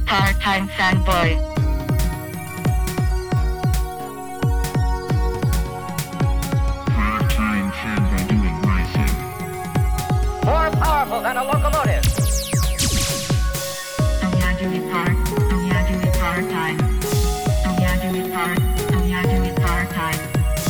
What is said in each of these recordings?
Part-time fanboy. Part-time fanboy doing my thing. More powerful than a locomotive. Part-time. Part-time.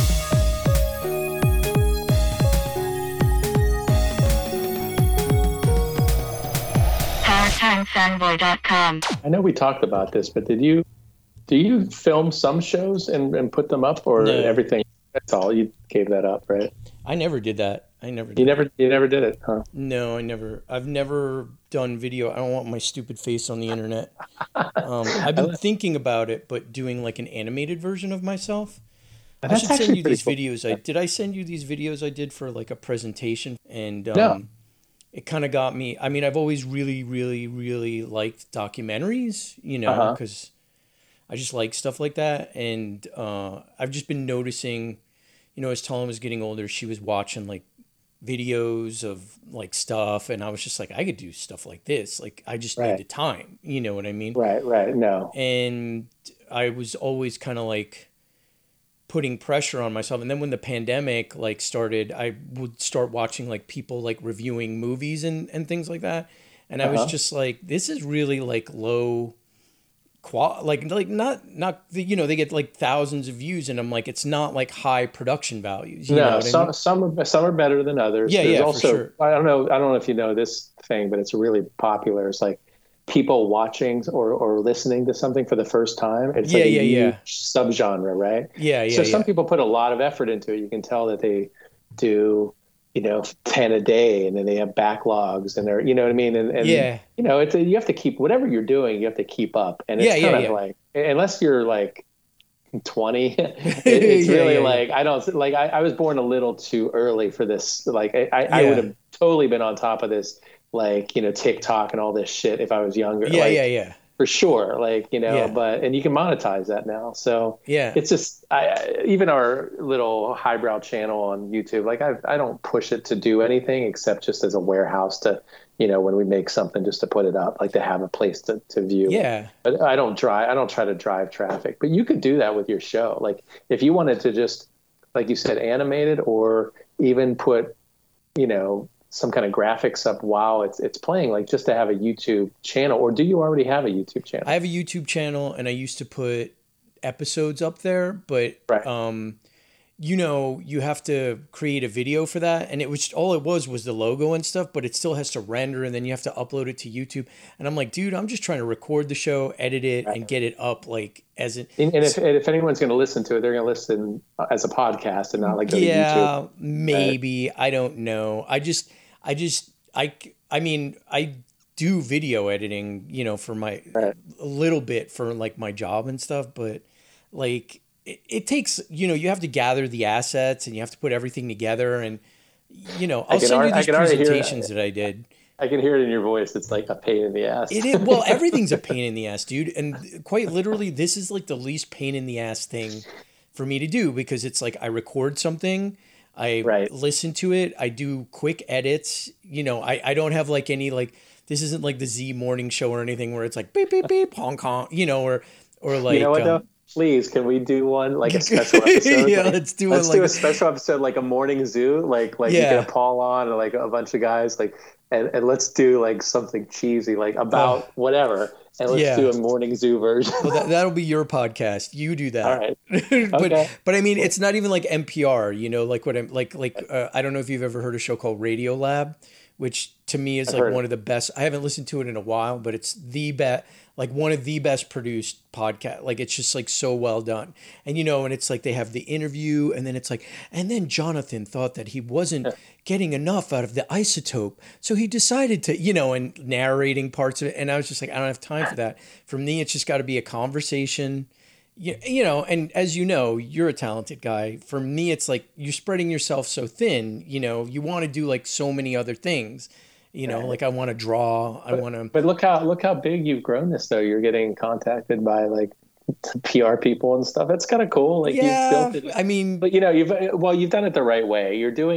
Parttimefanboy.com. I know we talked about this, but do you film some shows and put them up, or No. everything? That's all. You gave that up, right? I never did that. I never did. You never did it, huh? No, I never. I've never done video. I don't want my stupid face on the internet. I've been thinking about it, but doing like an animated version of myself. I That's should send actually you these pretty videos. Did I send you these videos I did for like a presentation? And No. it kind of got me. I mean, I've always really, really, really liked documentaries, you know, because I just like stuff like that. And I've just been noticing, you know, as Tom was getting older, she was watching like videos of like stuff, and I was just like, I could do stuff like this. Like, I just need the time. You know what I mean? Right. No. And I was always kind of like putting pressure on myself. And then when the pandemic like started, I would start watching like people like reviewing movies and things like that. And I was just like, this is really like low like not you know, they get like thousands of views, and I'm like, it's not like high production values. You know what I mean? some are better than others. Yeah, There's yeah, also, for sure. I don't know if you know this thing, but it's really popular. It's like people watching or listening to something for the first time. It's like a huge subgenre, right? So some people put a lot of effort into it. You can tell that they do, you know, 10 a day, and then they have backlogs, and they're, you know what I mean? And you know, you have to keep, whatever you're doing, you have to keep up. And it's kind of like, unless you're like 20, it's really like, I was born a little too early for this. Like I would have totally been on top of this, like, you know, TikTok and all this shit if I was younger. For sure. Like, you know, and you can monetize that now. So it's just, even our little highbrow channel on YouTube, like I don't push it to do anything except just as a warehouse to, you know, when we make something, just to put it up, like to have a place to view. But I don't try to drive traffic, but you could do that with your show. Like if you wanted to just, like you said, animate it, or even put, you know, some kind of graphics up while it's playing, like just to have a YouTube channel. Or do you already have a YouTube channel? I have a YouTube channel, and I used to put episodes up there, but you know, you have to create a video for that, and it was the logo and stuff, but it still has to render, and then you have to upload it to YouTube. And I'm like, dude, I'm just trying to record the show, edit it, and get it up like as it. And if anyone's going to listen to it, they're going to listen as a podcast and not like go to YouTube. Maybe. I don't know. I mean, I do video editing, you know, for my a little bit for like my job and stuff, but like it takes, you know, you have to gather the assets and you have to put everything together, and you know, I'll send you these presentations that I did. I can hear it in your voice. It's like a pain in the ass. It is. Well, everything's a pain in the ass, dude. And quite literally, this is like the least pain in the ass thing for me to do, because it's like I record something, I listen to it, I do quick edits. You know, I don't have like any, like, this isn't like the Z Morning Show or anything where it's like beep beep beep honk honk, you know, or like, you know what though? Please, can we do one, like a special episode? Let's do a special episode, like a morning zoo, like you get Paul on, and like a bunch of guys, like, and let's do like something cheesy, like about whatever, and let's do a morning zoo version. Well, that'll be your podcast. You do that. All right. But I mean, it's not even like NPR, you know, like what I'm like. I don't know if you've ever heard a show called Radio Lab, which to me is like one of the best. I haven't listened to it in a while, but it's the best, like one of the best produced podcast. Like it's just like so well done. And, you know, and it's like they have the interview, and then it's like, and then Jonathan thought that he wasn't getting enough out of the isotope, so he decided to, you know, and narrating parts of it. And I was just like, I don't have time for that. For me, it's just got to be a conversation. You know, and as you know, you're a talented guy. For me, it's like you're spreading yourself so thin, you know, you want to do like so many other things, you know, like I want to draw, I want to. But look how big you've grown this, though. You're getting contacted by like PR people and stuff. That's kind of cool. Like you've built it. I mean, but you know, you've done it the right way. You're doing it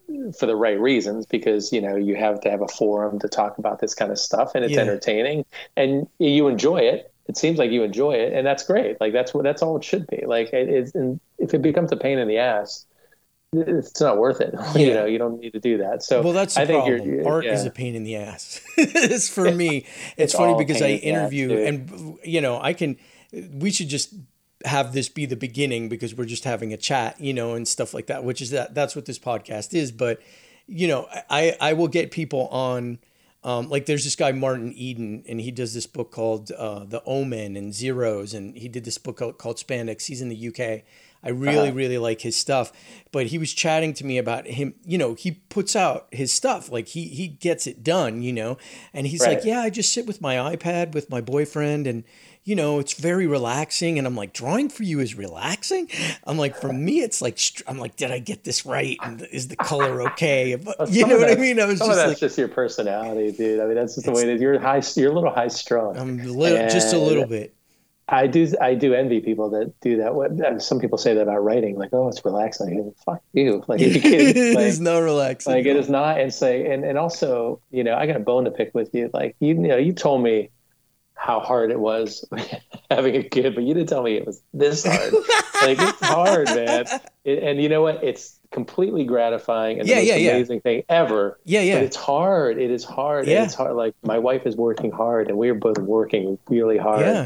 for the right reasons, because, you know, you have to have a forum to talk about this kind of stuff, and it's entertaining and you enjoy it. It seems like you enjoy it, and that's great. Like that's all it should be. Like and if it becomes a pain in the ass, it's not worth it. You know, you don't need to do that. So well, that's the problem. Art is a pain in the ass. It's for me. It's funny because I interview and, you know, we should just have this be the beginning because we're just having a chat, you know, and stuff like that, which is that's what this podcast is. But, you know, I will get people on, like there's this guy, Martin Eden, and he does this book called The Omen and Zeros. And he did this book called Spandex. He's in the UK. I really, really like his stuff. But he was chatting to me about him, you know, he puts out his stuff, like he gets it done, you know, and he's like, yeah, I just sit with my iPad with my boyfriend and, you know, it's very relaxing. And I'm like, drawing for you is relaxing? I'm like, for me, it's like, I'm like, did I get this right? And is the color okay? But, you know what I mean? I was just like, just your personality, dude. I mean, that's just the way it is. You're a little high strung. I'm just a little bit. I do envy people that do that. Some people say that about writing, like, oh, it's relaxing. Like, fuck you. Like, are you kidding? Like, it is not relaxing. Like, it is not. And also, you know, I got a bone to pick with you. Like, you know, you told me how hard it was having a kid, but you didn't tell me it was this hard. Like, it's hard, man. And you know what? It's completely gratifying and the most amazing thing ever. But it's hard. It is hard. And it's hard. Like, my wife is working hard, and we're both working really hard. Yeah.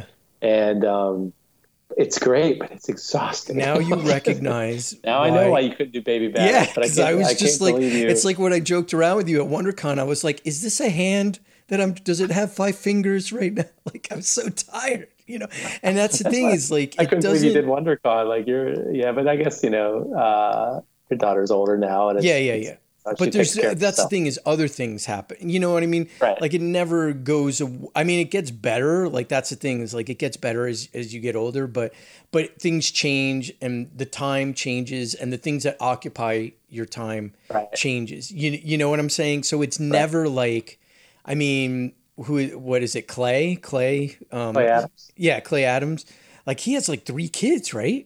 And it's great, but it's exhausting. Now you recognize. Now I know why you couldn't do Baby Badass. Yeah, because I was just like, it's like when I joked around with you at WonderCon. I was like, is this a hand that does it have 5 fingers right now? Like, I'm so tired, you know? And that's the thing is like, I couldn't believe you did WonderCon. Like but I guess, you know, your daughter's older now. And but that's the thing is other things happen. You know what I mean? Right. Like it never goes. I mean, it gets better. Like that's the thing is like it gets better as you get older. But things change and the time changes and the things that occupy your time changes. You know what I'm saying? So it's never like, I mean, what is it? Clay Adams. Yeah, Clay Adams. Like he has like 3 kids, right?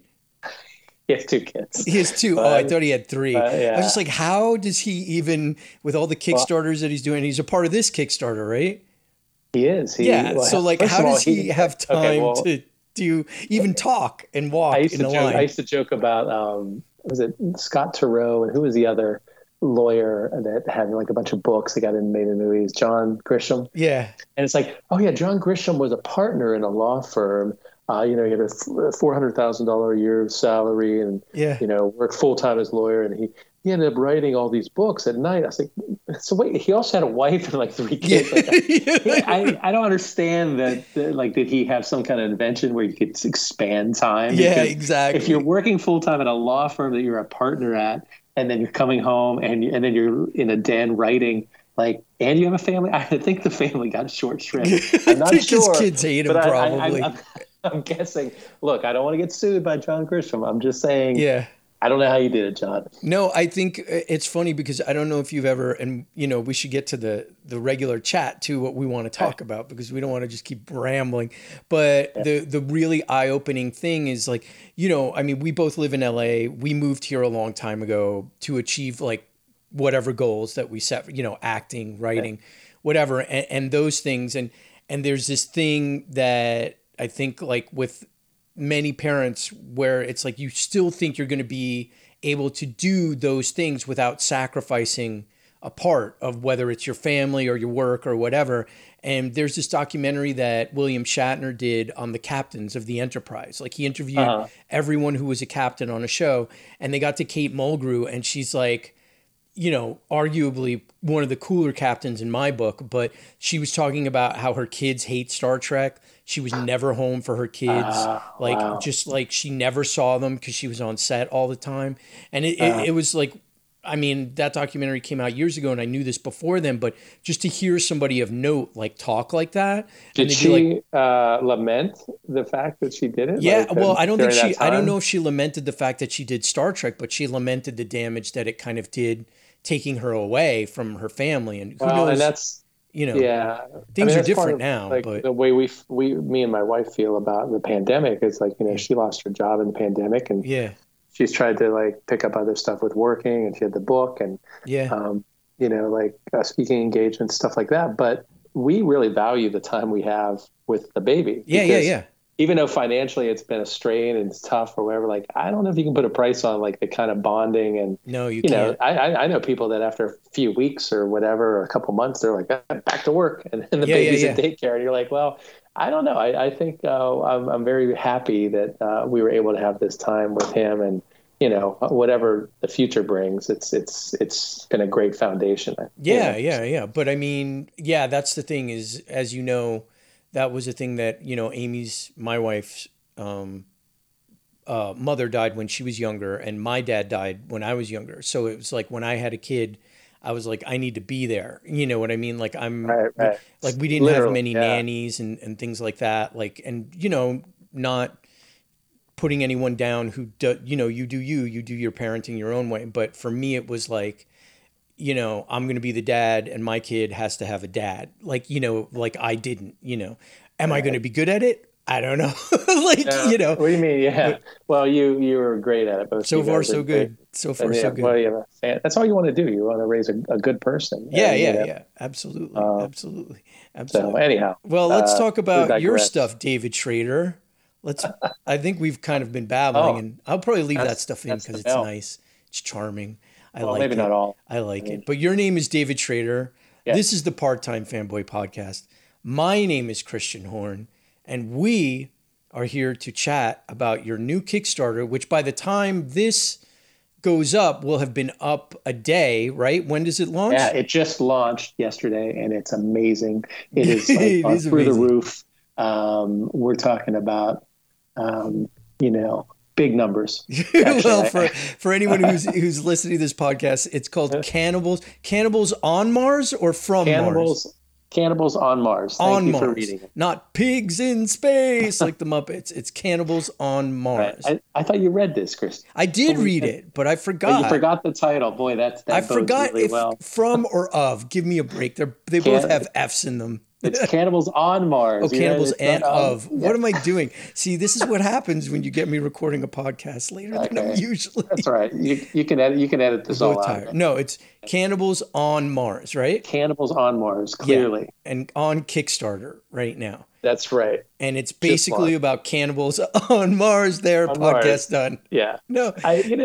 He has 2 kids. He has 2. I thought he had 3. I was just like, how does he even, with all the Kickstarters that he's doing, he's a part of this Kickstarter, right? He is. So like, how does he have time to do, even talk and walk in the line? I used to joke about, was it Scott Turow, and who was the other lawyer that had like a bunch of books that got made in movies? John Grisham. Yeah. And it's like, oh yeah, John Grisham was a partner in a law firm. You know, he had a $400,000 a year salary and, you know, worked full time as a lawyer. And he ended up writing all these books at night. I was like, so wait, he also had a wife and like 3 kids. Like, I don't understand that. Like, did he have some kind of invention where you could expand time? Yeah, exactly. If you're working full time at a law firm that you're a partner at, and then you're coming home and then you're in a den writing, like, and you have a family. I think the family got short shrift. I'm not sure. His kids hate him probably. I'm guessing. Look, I don't want to get sued by John Grisham. I'm just saying. Yeah. I don't know how you did it, John. No, I think it's funny because I don't know if you've ever, and you know, we should get to the regular chat too, what we want to talk about, because we don't want to just keep rambling. But the really eye-opening thing is like, you know, I mean, we both live in LA. We moved here a long time ago to achieve like whatever goals that we set, you know, acting, writing, whatever, and those things. And there's this thing that I think like with many parents where it's like you still think you're going to be able to do those things without sacrificing a part of whether it's your family or your work or whatever. And there's this documentary that William Shatner did on the captains of the Enterprise. Like he interviewed everyone who was a captain on a show, and they got to Kate Mulgrew, and she's like, you know, arguably one of the cooler captains in my book, but she was talking about how her kids hate Star Trek. She was never home for her kids. Just like she never saw them because she was on set all the time. And it was like, I mean, that documentary came out years ago and I knew this before then, but just to hear somebody of note, like talk like that. Did she lament the fact that she did it? Yeah. Well, I don't know if she lamented the fact that she did Star Trek, but she lamented the damage that it kind of did, taking her away from her family. And who knows? And that's, you know, things are different now. Like but the way me and my wife feel about the pandemic is like, you know, she lost her job in the pandemic, and she's tried to like pick up other stuff with working, and she had the book and you know, like speaking engagements, stuff like that. But we really value the time we have with the baby. Yeah. Even though financially it's been a strain and it's tough or whatever, like I don't know if you can put a price on like the kind of bonding and you can't. Know, I know people that after a few weeks or whatever, or a couple months, they're like back to work, and the baby's in daycare, and you're like, well, I don't know. I think I'm very happy that we were able to have this time with him, and you know, whatever the future brings, it's been a great foundation. Yeah. But I mean, that's the thing is, as you know, that was a thing that, you know, my wife's mother died when she was younger, and my dad died when I was younger. So it was like when I had a kid, I was like, I need to be there. You know what I mean? Like right. Like we didn't have many nannies and things like that. Like, and you know, not putting anyone down who you know, you do your parenting your own way. But for me, it was like, you know, I'm going to be the dad and my kid has to have a dad. Like, you know, like I didn't, you know, am I going to be good at it? I don't know. You know. What do you mean? Yeah. Well, you were great at it. Both so far, so good. So far, so good. Well, that's all you want to do. You want to raise a good person. Yeah. Absolutely. Absolutely. So anyhow. Well, let's talk about your stuff, David Schrader. I think we've kind of been babbling, and I'll probably leave that stuff in because it's nice. It's charming. I like it. Maybe not all. I like it. But your name is David Schrader. Yes. This is the Part-Time Fanboy Podcast. My name is Christian Horn, and we are here to chat about your new Kickstarter, which by the time this goes up will have been up a day, right? When does it launch? Yeah, it just launched yesterday, and it's amazing. It is like through the roof. We're talking about, you know, big numbers. Well, for anyone who's listening to this podcast, it's called Cannibals on Mars or from Mars? Cannibals on Mars. Thank you for reading it. Not pigs in space like the Muppets. It's Cannibals on Mars. Right. I thought you read this, Chris. I did read it, but I forgot. But you forgot the title. Boy, that I forgot really well. From or of. Give me a break. They both have F's in them. It's Cannibals on Mars. Oh, Cannibals and of. Yeah. What am I doing? See, this is what happens when you get me recording a podcast later than I'm usually. That's all right. You can edit this all out. No, it's Cannibals on Mars, right? Cannibals on Mars, clearly. Yeah. And on Kickstarter right now. That's right. And it's basically about cannibals on Mars. Podcast done. Yeah. No. I mean,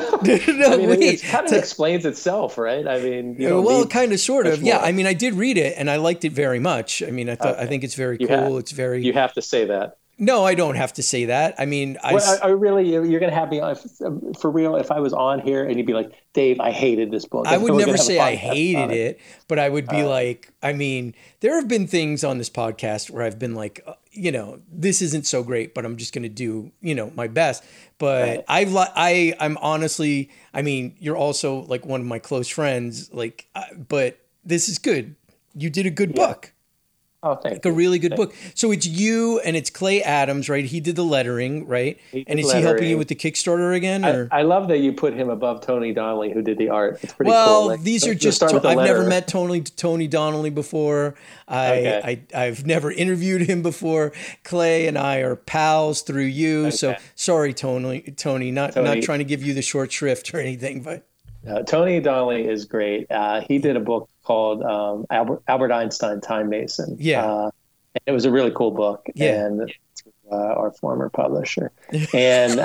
wait. It kind of explains itself, right? I mean, kind of, sort of. Yeah. I mean, I did read it and I liked it very much. I mean, I think it's very cool. It's very. You have to say that. No, I don't have to say that. I mean, I really, you're going to have me on for real. If I was on here and you'd be like, Dave, I hated this book. I would never say I hated it, but I would be like, I mean, there have been things on this podcast where I've been like, you know, this isn't so great, but I'm just going to do, you know, my best. But I'm honestly, I mean, you're also like one of my close friends, like, but this is good. You did a good book. Oh, thank you. A really good book. So it's you and it's Clay Adams, right? He did the lettering, right? And is he helping you with the Kickstarter again? Or? I love that you put him above Tony Donnelly, who did the art. It's pretty cool. Well, these are just, I've never met Tony Donnelly before. I've never interviewed him before. Clay and I are pals through you. Okay. So sorry, Tony, not trying to give you the short shrift or anything, but. Tony Donnelly is great. He did a book called Albert Einstein Time Mason. Yeah. It was a really cool book. Yeah. And our former publisher. And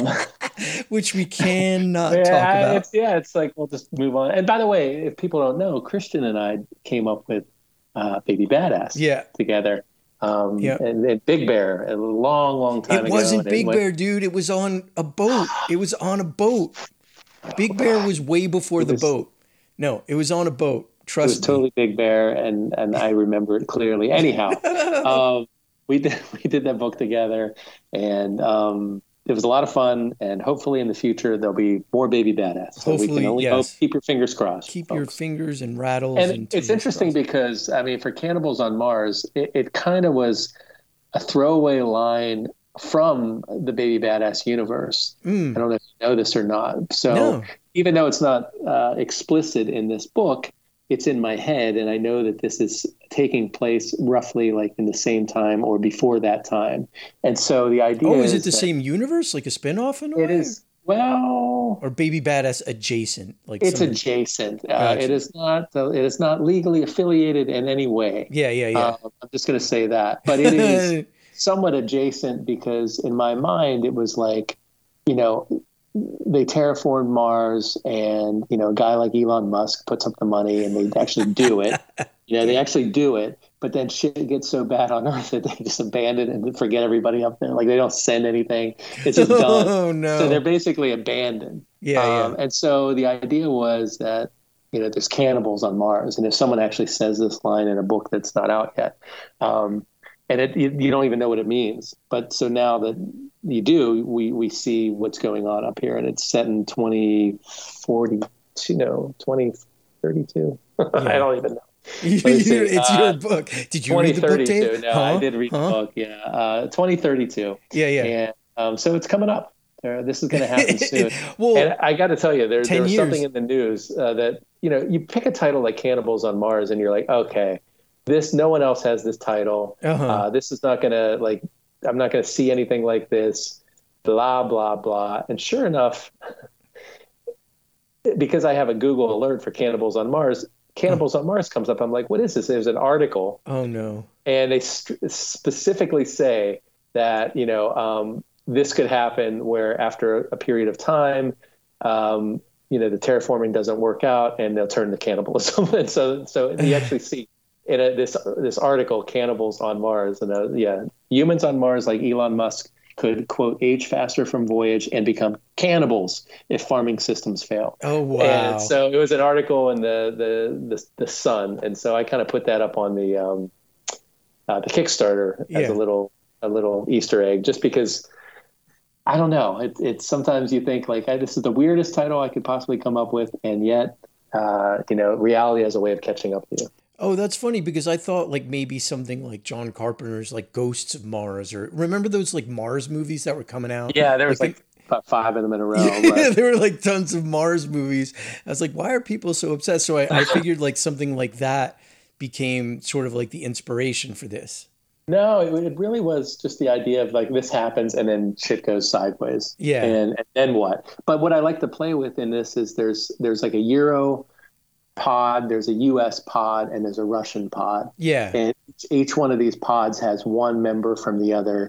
which we cannot talk about. It's like we'll just move on. And by the way, if people don't know, Christian and I came up with Baby Badass together. And Big Bear a long time ago. It wasn't Big Bear, dude. It was on a boat. It was on a boat. Big Bear was way before the boat. No, it was on a boat. Trust me. It was totally Big Bear, and I remember it clearly. Anyhow, we did that book together, and it was a lot of fun. And hopefully in the future there'll be more Baby Badass. So hopefully, we can only hope. Keep your fingers crossed. Keep your fingers and rattles. And it's interesting because I mean, for Cannibals on Mars, it kind of was a throwaway line from the Baby Badass universe. I don't know if you know this or not. So even though it's not explicit in this book, it's in my head, and I know that this is taking place roughly like in the same time or before that time. And so the idea is it the same universe, like a spinoff in a way? It is. Well, or Baby Badass adjacent? Like it's adjacent. Gotcha. It is not. It is not legally affiliated in any way. Yeah. I'm just going to say that, but it is somewhat adjacent because in my mind it was like, they terraformed Mars, and a guy like Elon Musk puts up the money, and they actually do it. They actually do it, but then shit gets so bad on Earth that they just abandon and forget everybody up there. Like they don't send anything; it's just done. Oh no! So they're basically abandoned. Yeah. And so the idea was that there's cannibals on Mars, and if someone actually says this line in a book that's not out yet, and you don't even know what it means, but so now that you do, we see what's going on up here, and it's set in 2032. Yeah. I don't even know. It's your book. Did you read the book, Dave? No, I did read the book. Yeah, 2032. Yeah. And so it's coming up. This is going to happen soon. Well, and I got to tell you, there was years. something in the news that you pick a title like Cannibals on Mars, and you're like, okay, no one else has this title. This is not going to I'm not going to see anything like this. Blah blah blah. And sure enough, because I have a Google alert for Cannibals on Mars. Cannibals on Mars comes up. I'm like, what is this? There's an article. Oh, no. And they specifically say that, this could happen where after a period of time, the terraforming doesn't work out and they'll turn to cannibalism. And so you actually see in this article, Cannibals on Mars. And humans on Mars like Elon Musk could, quote, age faster from voyage and become cannibals if farming systems fail. Oh, wow. And so it was an article in the Sun. And so I kind of put that up on the Kickstarter as a little Easter egg, just because I don't know. It's sometimes you think like, this is the weirdest title I could possibly come up with. And yet, reality has a way of catching up to you. Oh, that's funny because I thought like maybe something like John Carpenter's like Ghosts of Mars, or remember those like Mars movies that were coming out? Yeah, there was like about 5 of them in a row. Yeah, there were like tons of Mars movies. I was like, why are people so obsessed? So I figured like something like that became sort of like the inspiration for this. No, it really was just the idea of like this happens and then shit goes sideways. Yeah. And then what? But what I like to play with in this is there's like a Euro pod, there's a US pod, and there's a Russian pod. Yeah. And each one of these pods has one member from the other,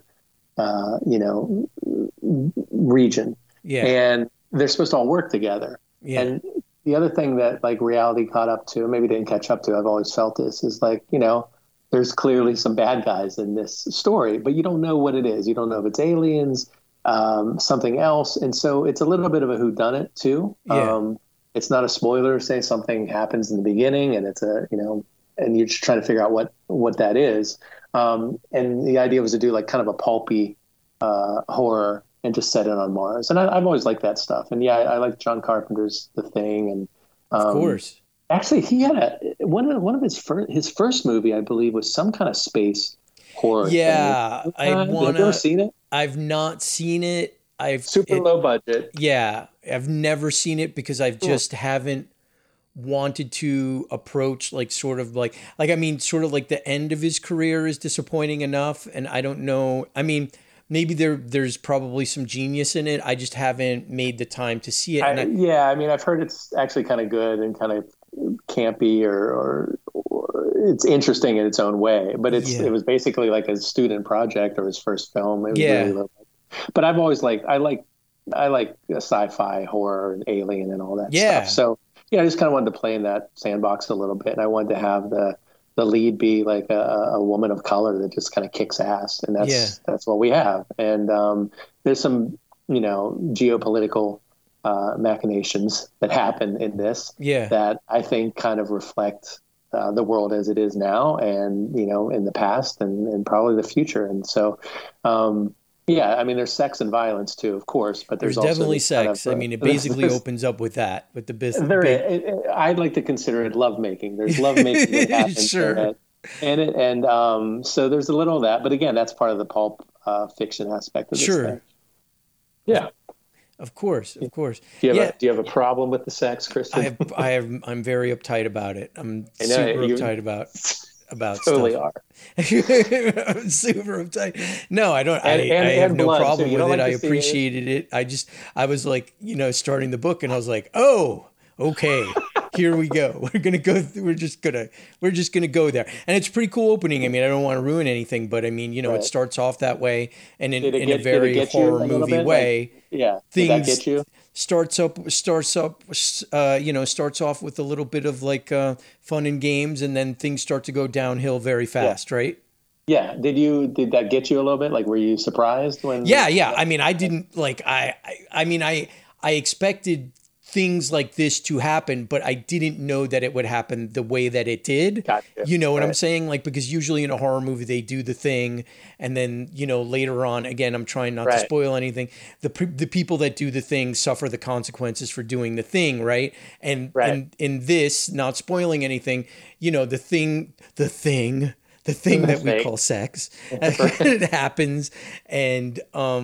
region. Yeah. And they're supposed to all work together. Yeah. And the other thing that like reality caught up to, maybe didn't catch up to, I've always felt this, is like, there's clearly some bad guys in this story, but you don't know what it is. You don't know if it's aliens, something else. And so it's a little bit of a whodunit too. Yeah. It's not a spoiler. Say something happens in the beginning and it's and you're just trying to figure out what that is. And the idea was to do like kind of a pulpy horror and just set it on Mars. And I've always liked that stuff. And I like John Carpenter's The Thing. And of course. Actually, he had one of his first movie, I believe, was some kind of space horror. Yeah, thing. Have you ever seen it? I've not seen it. Super low budget. Yeah, I've never seen it because I've just haven't wanted to approach like sort of like I mean, sort of like the end of his career is disappointing enough, and I don't know. I mean, maybe there's probably some genius in it. I just haven't made the time to see it. I mean, I've heard it's actually kind of good and kind of campy or it's interesting in its own way, but it was basically like a student project or his first film. It was really low. But I've always I like sci-fi, horror, and alien and all that stuff. So I just kind of wanted to play in that sandbox a little bit, and I wanted to have the lead be like a woman of color that just kind of kicks ass, and that's what we have. And there's some geopolitical machinations that happen in this that I think kind of reflect the world as it is now, and in the past and probably the future. And so I mean, there's sex and violence too, of course, but there's also definitely sex. I mean, it basically opens up with that, with the business. I'd like to consider it lovemaking. There's lovemaking that happens in it, and so there's a little of that. But again, that's part of the pulp fiction aspect of this thing. Yeah. Of course. Do you have a problem with the sex, Kristen? I'm very uptight about it. I'm super uptight about it. about totally stuff. I'm super uptight. No, I don't. I have no problem with it. I appreciated it. I was like, starting the book, and I was like, oh, okay. Here we go. We're just gonna go there, and it's a pretty cool opening. I mean, I don't want to ruin anything, but I mean, it starts off that way, and in a very horror movie way. Like, did that get you? Starts off with a little bit of like fun and games, and then things start to go downhill very fast, right? Yeah. Did that get you a little bit? Like, were you surprised when? Yeah. I mean, I didn't like. I expected things like this to happen, but I didn't know that it would happen the way that it did. Gotcha. You know what I'm saying? Like, because usually in a horror movie, they do the thing. And then, later on, again, I'm trying not to spoil anything. The people that do the thing suffer the consequences for doing the thing. Right. And in this, not spoiling anything, the thing that we call sex, it happens. And,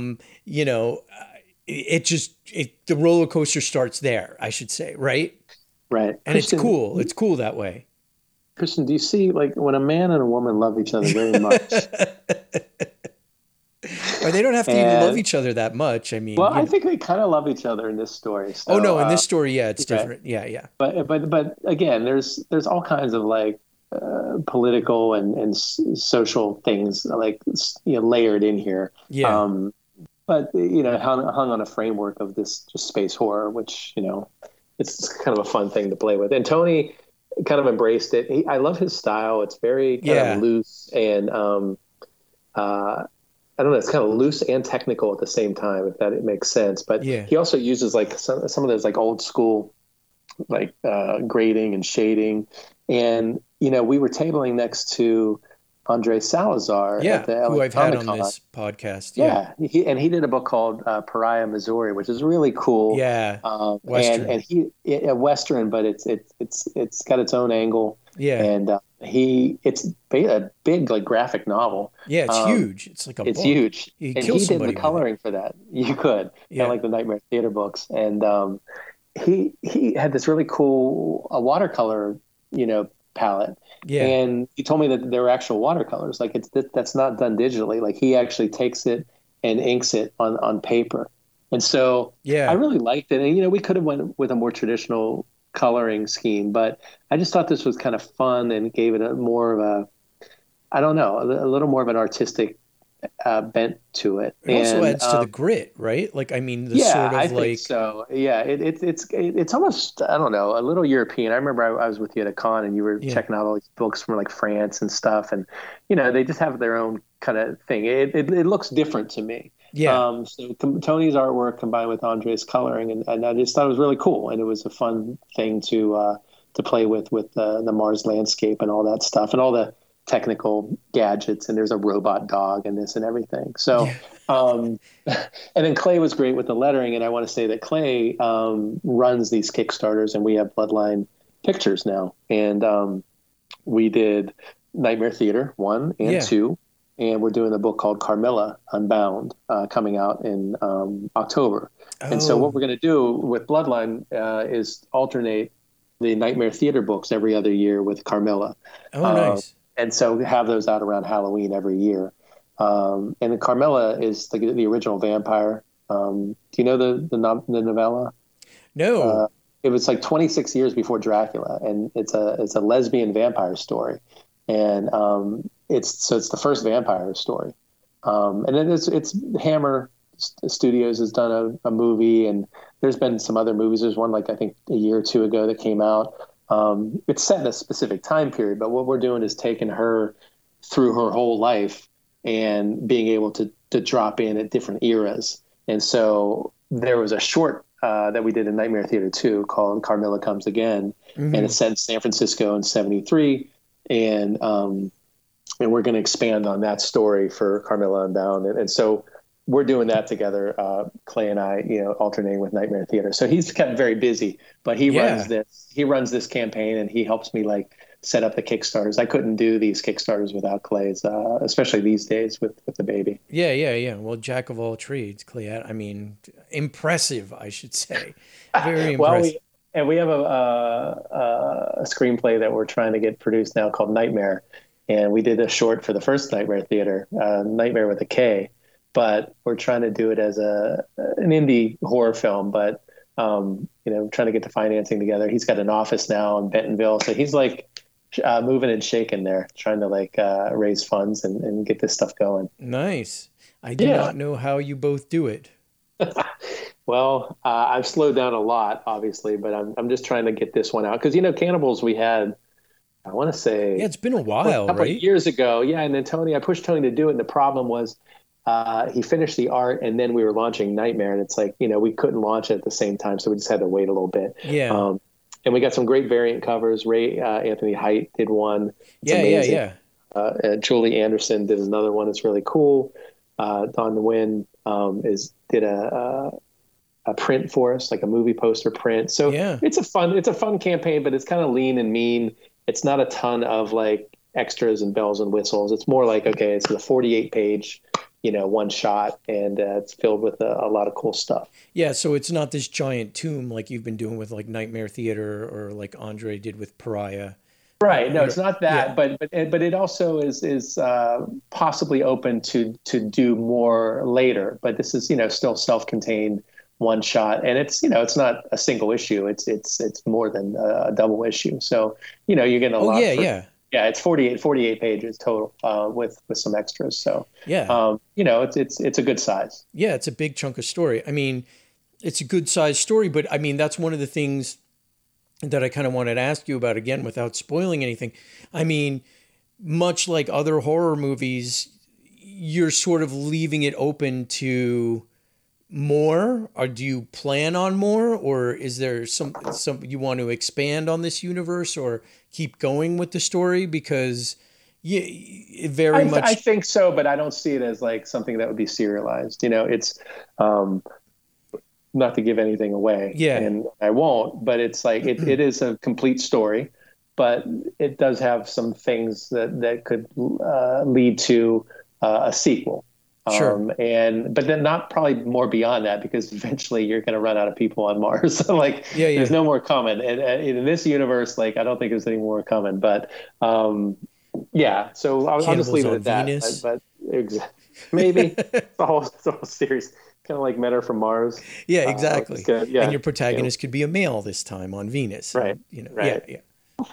the roller coaster starts there, I should say, right? Right. And Christian, it's cool. It's cool that way. Christian, do you see, like, when a man and a woman love each other very much? Or they don't have to even love each other that much. I mean, I think they kind of love each other in this story. So, oh no, in this story, it's different. Yeah. But again, there's all kinds of like political and social things like layered in here. Yeah. But, hung on a framework of this just space horror, which, it's kind of a fun thing to play with. And Tony kind of embraced it. I love his style. It's very kind of loose and, I don't know, it's kind of loose and technical at the same time, if it makes sense. But he also uses like some of those like old school, like grading and shading. And, we were tabling next to Andre Salazar, at the LA who I've Comic-Con. had on this podcast. He did a book called Pariah, Missouri, which is really cool. Western. And he a Western, but it's got its own angle. And it's a big like graphic novel. Yeah, it's huge. It's like it's book. Huge. He did the coloring for that. You could, kind of like the Nightmare Theater books. And he had this really cool watercolor, palette. Yeah. And he told me that there were actual watercolors. Like that's not done digitally. Like he actually takes it and inks it on paper. And so I really liked it. And, we could have went with a more traditional coloring scheme, but I just thought this was kind of fun and gave it a little more of an artistic bent to it. It also adds to the grit, right? Like, I mean, I think so. Yeah, it's almost, I don't know, a little European. I remember I was with you at a con and you were checking out all these books from like France and stuff, and they just have their own kind of thing. It looks different to me. Yeah. So Tony's artwork combined with Andre's coloring, and I just thought it was really cool, and it was a fun thing to play with the Mars landscape and all that stuff and all the technical gadgets, and there's a robot dog and this and everything. So, and then Clay was great with the lettering. And I want to say that Clay runs these Kickstarters, and we have Bloodline Pictures now. And we did Nightmare Theater 1 and 2, and we're doing a book called Carmilla Unbound coming out in October. And so what we're going to do with Bloodline is alternate the Nightmare Theater books every other year with Carmilla. Oh, nice. And so we have those out around Halloween every year. And then Carmilla is the original vampire. Do you know the novella? No. It was like 26 years before Dracula, and it's a lesbian vampire story. And it's the first vampire story. And then it's Hammer Studios has done a movie, and there's been some other movies. There's one like I think a year or two ago that came out. It's set in a specific time period, but what we're doing is taking her through her whole life and being able to drop in at different eras. And so there was a short that we did in Nightmare Theater 2 called Carmilla Comes Again, and it's set in San Francisco in 1973. And we're going to expand on that story for Carmilla Unbound. And so we're doing that together, Clay and I, alternating with Nightmare Theater. So he's kept very busy, but he runs this campaign, and he helps me like set up the Kickstarters. I couldn't do these Kickstarters without Clay's, especially these days with the baby. Yeah. Well, jack of all trades, Clay. I mean, impressive, I should say. Very impressive. We have a screenplay that we're trying to get produced now called Nightmare. and we did a short for the first Nightmare Theater, Nightmare with a K, but we're trying to do it as an indie horror film, but trying to get the financing together. He's got an office now in Bentonville, so he's like moving and shaking there, trying to raise funds and get this stuff going. Nice. I do not know how you both do it. Well, I've slowed down a lot, obviously, but I'm just trying to get this one out because Cannibals we had. I want to say it's been a while, a couple right? Of years ago, and then I pushed Tony to do it, and the problem was he finished the art, and then we were launching Nightmare, and it's like we couldn't launch it at the same time, so we just had to wait a little bit. Yeah. And we got some great variant covers. Ray Anthony Height did one. It's amazing. Julie Anderson did another one. It's really cool. Don Nguyen did a print for us, like a movie poster print. So it's a fun campaign, but it's kind of lean and mean. It's not a ton of like extras and bells and whistles. It's more like, okay, it's a 48-page, one shot, and it's filled with a lot of cool stuff. Yeah. So it's not this giant tomb like you've been doing with like Nightmare Theater or like Andre did with Pariah. Right. No, it's not that, but it also is possibly open to do more later. But this is still self-contained one shot, and it's it's not a single issue. It's more than a double issue. So you're getting a lot. Yeah. It's 48 pages total with some extras. So it's a good size. Yeah, it's a big chunk of story. I mean, it's a good size story, but I mean that's one of the things that I kind of wanted to ask you about again without spoiling anything. I mean, much like other horror movies, you're sort of leaving it open to more, or do you plan on more, or is there some you want to expand on this universe or keep going with the story? Because I think so, but I don't see it as like something that would be serialized. It's not to give anything away, and I won't, but it's like it is a complete story, but it does have some things that could lead to a sequel. Sure. But then not probably more beyond that, because eventually you're going to run out of people on Mars. So there's no more coming. And in this universe, I don't think there's any more coming. But so I'll just leave it at that. Venus. But maybe the whole series, kind of like Men Are From Mars. Yeah, exactly. And your protagonist could be a male this time on Venus. Right. Right. Yeah.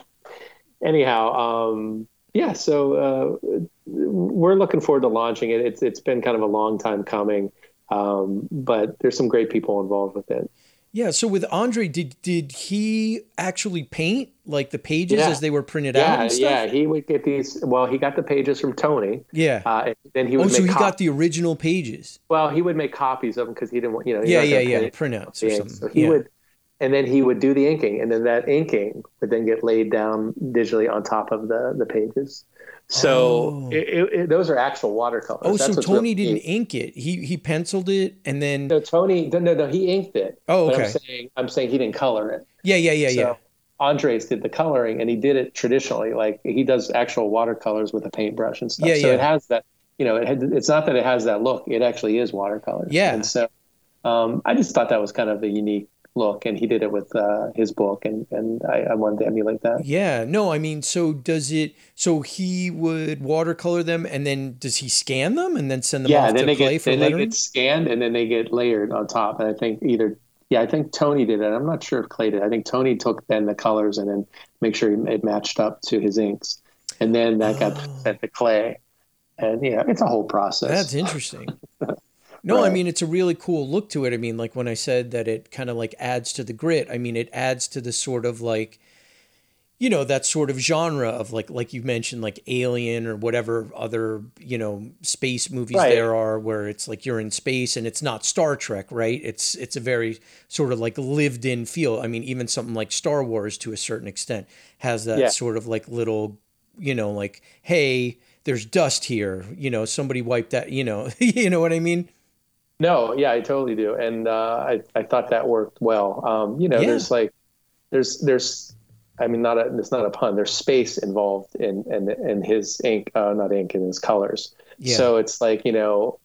Anyhow, so we're looking forward to launching it. It's been kind of a long time coming, but there's some great people involved with it. Yeah. So with Andre, did he actually paint like the pages as they were printed out and stuff? Yeah, he would get these. Well, he got the pages from Tony. Yeah. And then he would so he got the original pages. Well, he would make copies of them because he didn't want, printouts or something. So he would. And then he would do the inking, and then that inking would then get laid down digitally on top of the pages. So those are actual watercolors. Oh, so Tony didn't ink it. He penciled it, and then no, he inked it. Oh, okay. But I'm saying he didn't color it. Yeah. Andres did the coloring, and he did it traditionally, like he does actual watercolors with a paintbrush and stuff. It has that. It's not that it has that look; it actually is watercolors. Yeah. And so, I just thought that was kind of a unique look, and he did it with his book, and I wanted to emulate that. Yeah, no, I mean, so he would watercolor them, and then does he scan them and then send them off to play for lettering? They get scanned, and then they get layered on top. And I think I think Tony did it. I'm not sure if Clay did. I think Tony took then the colors and then make sure it matched up to his inks, and then that got sent to Clay. And it's a whole process. That's interesting. No, right. I mean, it's a really cool look to it. I mean, like when I said that it kind of like adds to the grit, I mean, it adds to the sort of like, that sort of genre of like you mentioned, like Alien or whatever other, space movies there are where it's like you're in space and it's not Star Trek, right? It's a very sort of like lived in feel. I mean, even something like Star Wars to a certain extent has that sort of like little, like, hey, there's dust here, somebody wiped that, you know what I mean? No, yeah, I totally do, and I thought that worked well. There's I mean, it's not a pun. There's space involved in his ink, not ink, in his colors. Yeah. So it's like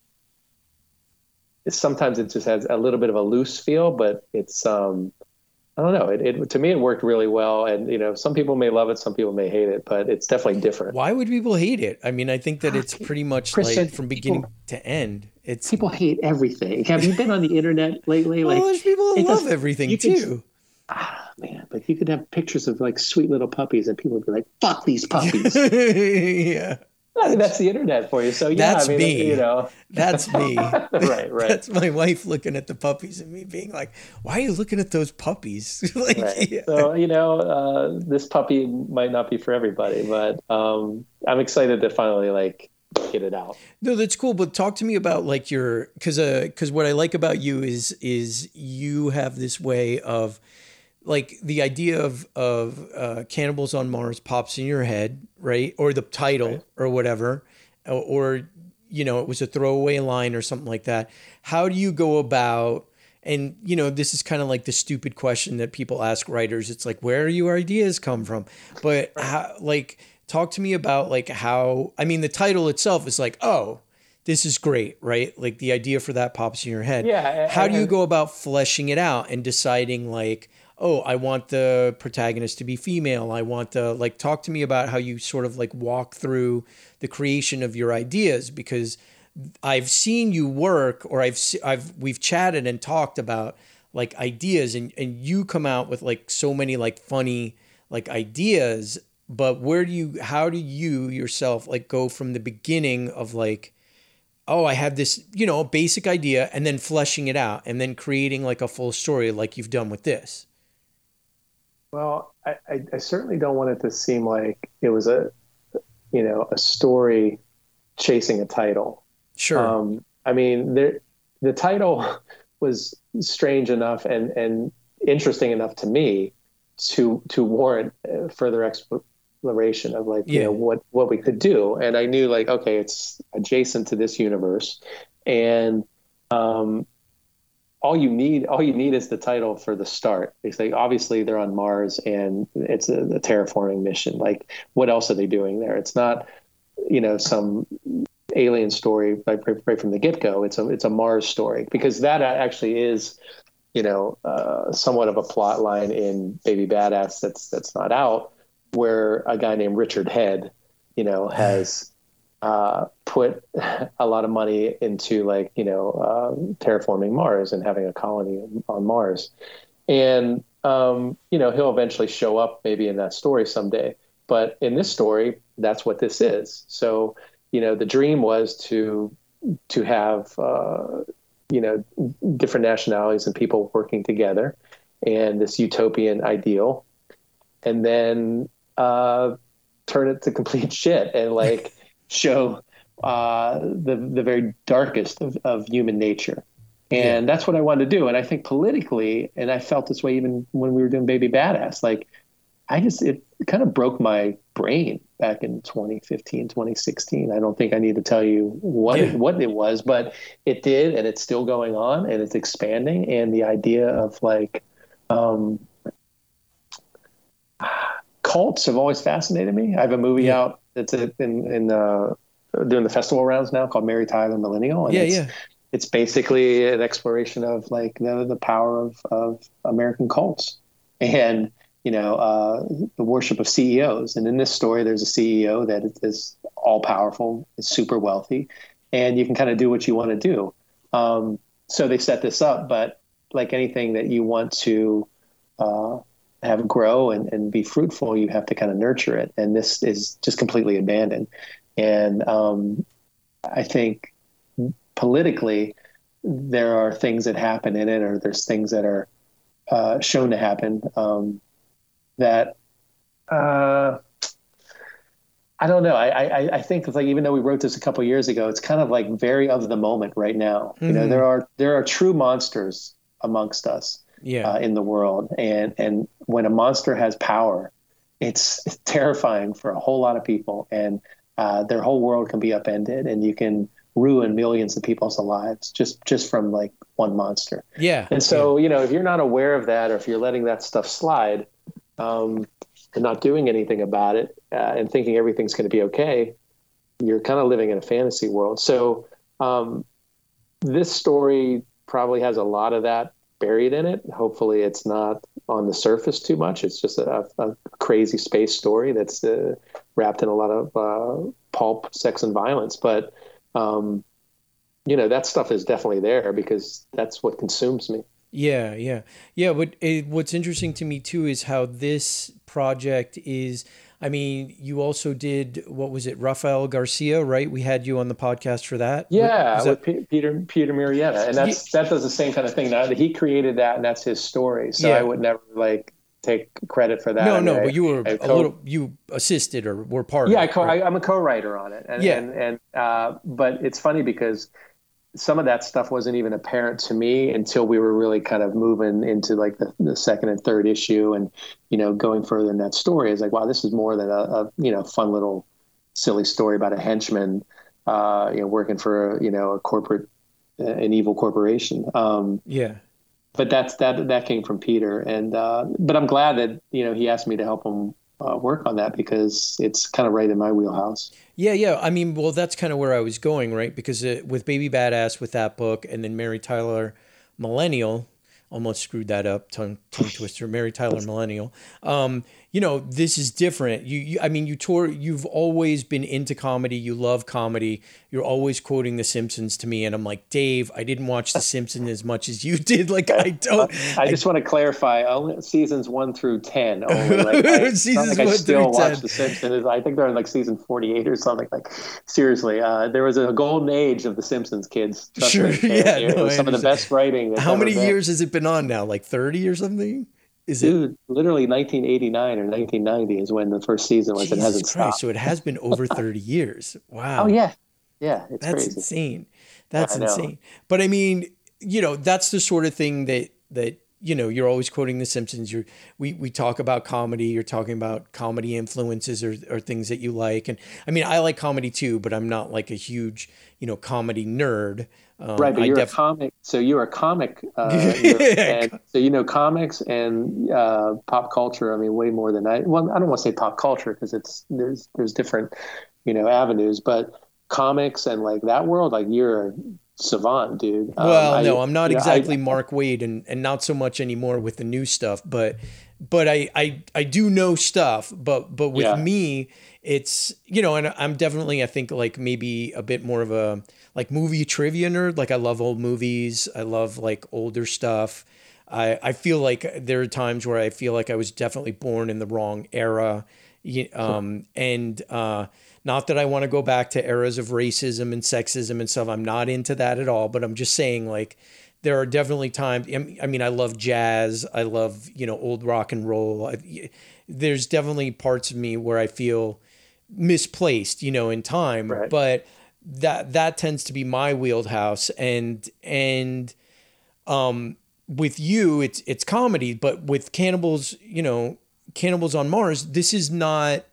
sometimes it just has a little bit of a loose feel, but it's I don't know. It to me, it worked really well. And, you know, some people may love it, some people may hate it, but it's definitely different. Why would people hate it? I mean, I think that it's pretty much Chris, like from beginning to end. It's people hate everything. Have you been on the internet lately? Well, there's people that love everything too. Man, but you could have pictures of like sweet little puppies and people would be like, fuck these puppies. Yeah. I mean, that's the internet for you. So yeah, that's me. You know, that's me. right. That's my wife looking at the puppies and me being like, "Why are you looking at those puppies?" Like, right. Yeah. So you know, this puppy might not be for everybody, but I'm excited to finally like get it out. No, that's cool. But talk to me about like your because what I like about you is you have this way of like the idea of Cannibals on Mars pops in your head, right? Or the title right. Or whatever, or, you know, it was a throwaway line or something like that. How do you go about, and, you know, this is kind of like the stupid question that people ask writers. It's like, where do your ideas come from? But how, like, talk to me about like how, I mean, the title itself is like, oh, this is great, right? Like the idea for that pops in your head. Yeah. How do you go about fleshing it out and deciding like, oh, I want the protagonist to be female. I want the, like, talk to me about how you sort of like walk through the creation of your ideas, because I've seen you work, or we've chatted and talked about like ideas, and you come out with like so many like funny like ideas, but how do you yourself like go from the beginning of like, oh, I have this, you know, basic idea, and then fleshing it out and then creating like a full story like you've done with this? Well, I certainly don't want it to seem like it was a story chasing a title. Sure. I mean, the title was strange enough and interesting enough to me to warrant further exploration of like, you know, what we could do. And I knew like, okay, it's adjacent to this universe, and all you need is the title for the start. It's like, obviously they're on Mars and it's a terraforming mission. Like, what else are they doing there? It's not, you know, some alien story right from the get-go. It's a Mars story, because that actually is, you know, somewhat of a plot line in Baby Badass that's not out, where a guy named Richard Head, you know, has put a lot of money into like, you know, terraforming Mars and having a colony on Mars. And, you know, he'll eventually show up maybe in that story someday. But in this story, that's what this is. So, you know, the dream was to have, you know, different nationalities and people working together, and this utopian ideal, and then turn it to complete shit and like show the very darkest of human nature. And that's what I wanted to do. And I think politically, and I felt this way even when we were doing Baby Badass, like it kind of broke my brain back in 2015, 2016. I don't think I need to tell you what it was, but it did, and it's still going on, and it's expanding. And the idea of like cults have always fascinated me. I have a movie out that's in doing the festival rounds now called Mary Tyler Millennial. And it's basically an exploration of like the power of American cults and, you know, the worship of CEOs. And in this story, there's a CEO that is all powerful, is super wealthy, and you can kind of do what you want to do. So they set this up, but like anything that you want to have grow and be fruitful, you have to kind of nurture it. And this is just completely abandoned. And I think politically, there are things that happen in it, or there's things that are shown to happen that I don't know. I think it's like, even though we wrote this a couple of years ago, it's kind of like very of the moment right now. Mm-hmm. You know, there are true monsters amongst us in the world. And when a monster has power, it's terrifying for a whole lot of people, and their whole world can be upended, and you can ruin millions of people's lives just from like one monster. Yeah. And so, you know, if you're not aware of that, or if you're letting that stuff slide, and not doing anything about it, and thinking everything's going to be okay, you're kind of living in a fantasy world. So this story probably has a lot of that buried in it. Hopefully it's not on the surface too much. It's just a crazy space story that's wrapped in a lot of pulp, sex, and violence. But that stuff is definitely there because that's what consumes me. Yeah. What's interesting to me too is how this project is. I mean, you also did, what was it, Rafael Garcia, right? We had you on the podcast for that. Yeah, with Peter Murrieta, and that does the same kind of thing. Now he created that, and that's his story. So I would never take credit for that. No, but you were you assisted or were part. Yeah, of it, I'm a co-writer on it. And but it's funny because some of that stuff wasn't even apparent to me until we were really kind of moving into like the second and third issue and, going further in that story. It's like, wow, this is more than a fun little silly story about a henchman, working for a corporate, an evil corporation. But that came from Peter. And, but I'm glad that, he asked me to help him work on that because it's kind of right in my wheelhouse. Yeah. I mean, well, that's kind of where I was going, right? Because with Baby Badass, with that book, and then Mary Tyler Millennial, almost screwed that up, tongue twister, Mary Tyler Millennial. This is different. You've always been into comedy. You love comedy. You're always quoting The Simpsons to me. And I'm like, Dave, I didn't watch The Simpsons as much as you did. Like, I don't. I just want to clarify, only seasons 1 through 10 only. Like, I still watch The Simpsons. I think they're in like season 48 or something. Like, seriously, there was a golden age of The Simpsons, kids. Trust me. It was some of the best writing. How many years has it been on now? Like 30 or something? Dude, literally 1989 or 1990 is when the first season was. Jesus it hasn't Christ, stopped. So it has been over 30 years. Wow. Oh, yeah. Yeah, it's That's crazy. Insane. That's insane. But I mean, that's the sort of thing that you're always quoting The Simpsons. We talk about comedy. You're talking about comedy influences or things that you like. And I mean, I like comedy too, but I'm not like a huge, comedy nerd. Right, but you're a comic. So you're a comic. And so comics and pop culture. I mean, way more than I. Well, I don't want to say pop culture because there's different, avenues. But comics and like that world, like you're a savant, dude. No, I'm not exactly Mark Waid, and not so much anymore with the new stuff. But I do know stuff. But with me, it's and I'm definitely, I think, like maybe a bit more of a like movie trivia nerd. Like I love old movies. I love like older stuff. I feel like there are times where I feel like I was definitely born in the wrong era. And not that I want to go back to eras of racism and sexism and stuff. I'm not into that at all, but I'm just saying like there are definitely times. I mean, I love jazz. I love, old rock and roll. There's definitely parts of me where I feel misplaced, in time, right. But that tends to be my wheelhouse. And with you, it's comedy, but with Cannibals, Cannibals on Mars, this is not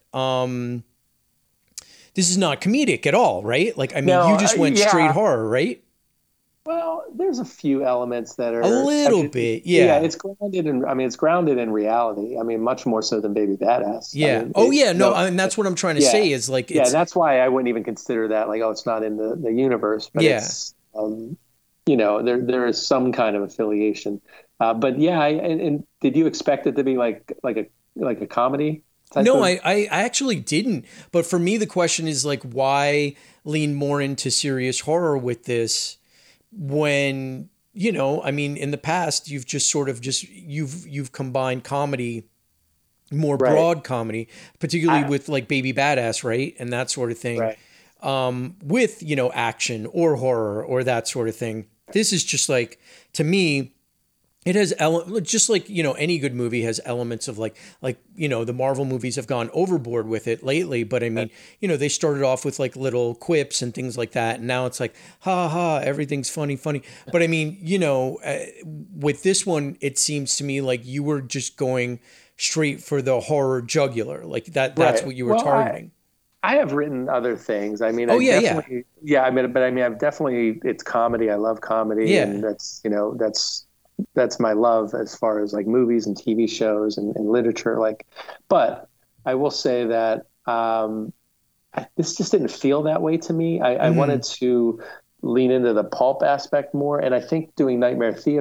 comedic at all, right? Like, I mean, you just went straight horror, right? Well, there's a few elements that are a little bit, yeah. It's grounded in reality. I mean, much more so than Baby Badass. Yeah. I mean, that's what I'm trying to say is like, that's why I wouldn't even consider that like, it's not in the universe, but it's, there is some kind of affiliation. But and did you expect it to be like a comedy? No, I actually didn't. But for me, the question is like, why lean more into serious horror with this when, I mean, in the past, you've just sort of you've combined comedy, more broad comedy, particularly with like Baby Badass, right? And that sort of thing, with, action or horror or that sort of thing. This is just like, to me, it has just like, any good movie has elements of like, the Marvel movies have gone overboard with it lately. But I mean, they started off with like little quips and things like that. And now it's like, ha ha, everything's funny. But I mean, with this one, it seems to me like you were just going straight for the horror jugular. Like that's what you were targeting. I have written other things. I mean, I've definitely, it's comedy. I love comedy. And that's my love as far as like movies and TV shows and literature. Like, but I will say that this just didn't feel that way to me. I wanted to lean into the pulp aspect more. And I think doing Nightmare Theater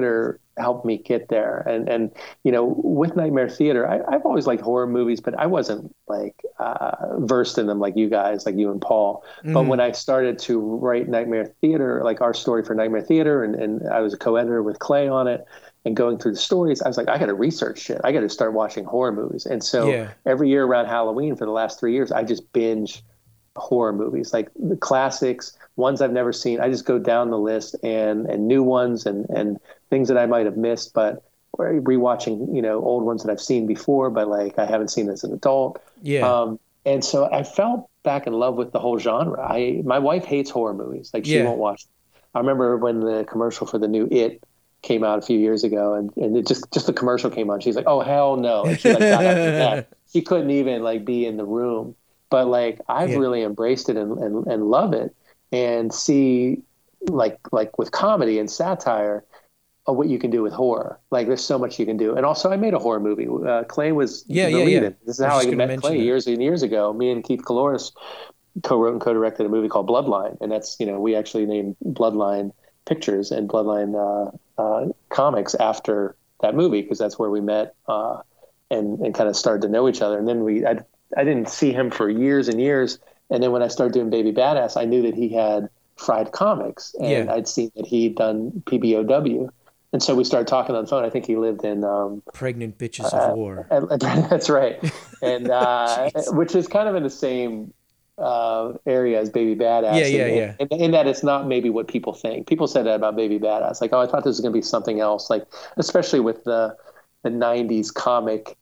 helped me get there. And with Nightmare Theater, I've always liked horror movies, but I wasn't like versed in them like you guys, like you and Paul. But when I started to write Nightmare Theater, like our story for Nightmare Theater, and I was a co-editor with Clay on it, and going through the stories, I was like, I got to research shit. I got to start watching horror movies. And so every year around Halloween for the last 3 years, I just binge horror movies, like the classics, ones I've never seen. I just go down the list and new ones and things that I might have missed, but rewatching, old ones that I've seen before, but like I haven't seen as an adult. Yeah. And so I fell back in love with the whole genre. My wife hates horror movies. Like she won't watch them. I remember when the commercial for the new It came out a few years ago, and it just the commercial came on. She's like, "Oh hell no!" And she got up with that. She couldn't even like be in the room. But like I've really embraced it and love it, and see like with comedy and satire, what you can do with horror. Like there's so much you can do. And also I made a horror movie. Clay was the lead. This is how I met Clay years and years ago. Me and Keith Caloris co-wrote and co-directed a movie called Bloodline, and that's we actually named Bloodline Pictures and Bloodline Comics after that movie, because that's where we met and kind of started to know each other. And then I didn't see him for years and years, and then when I started doing Baby Badass, I knew that he had Fried Comics, and I'd seen that he'd done PBOW, and so we started talking on the phone. I think he lived in Pregnant Bitches of War. That's right, and which is kind of in the same area as Baby Badass. And that it's not maybe what people think. People said that about Baby Badass. Like, oh, I thought this was going to be something else. Like, especially with the 90s comic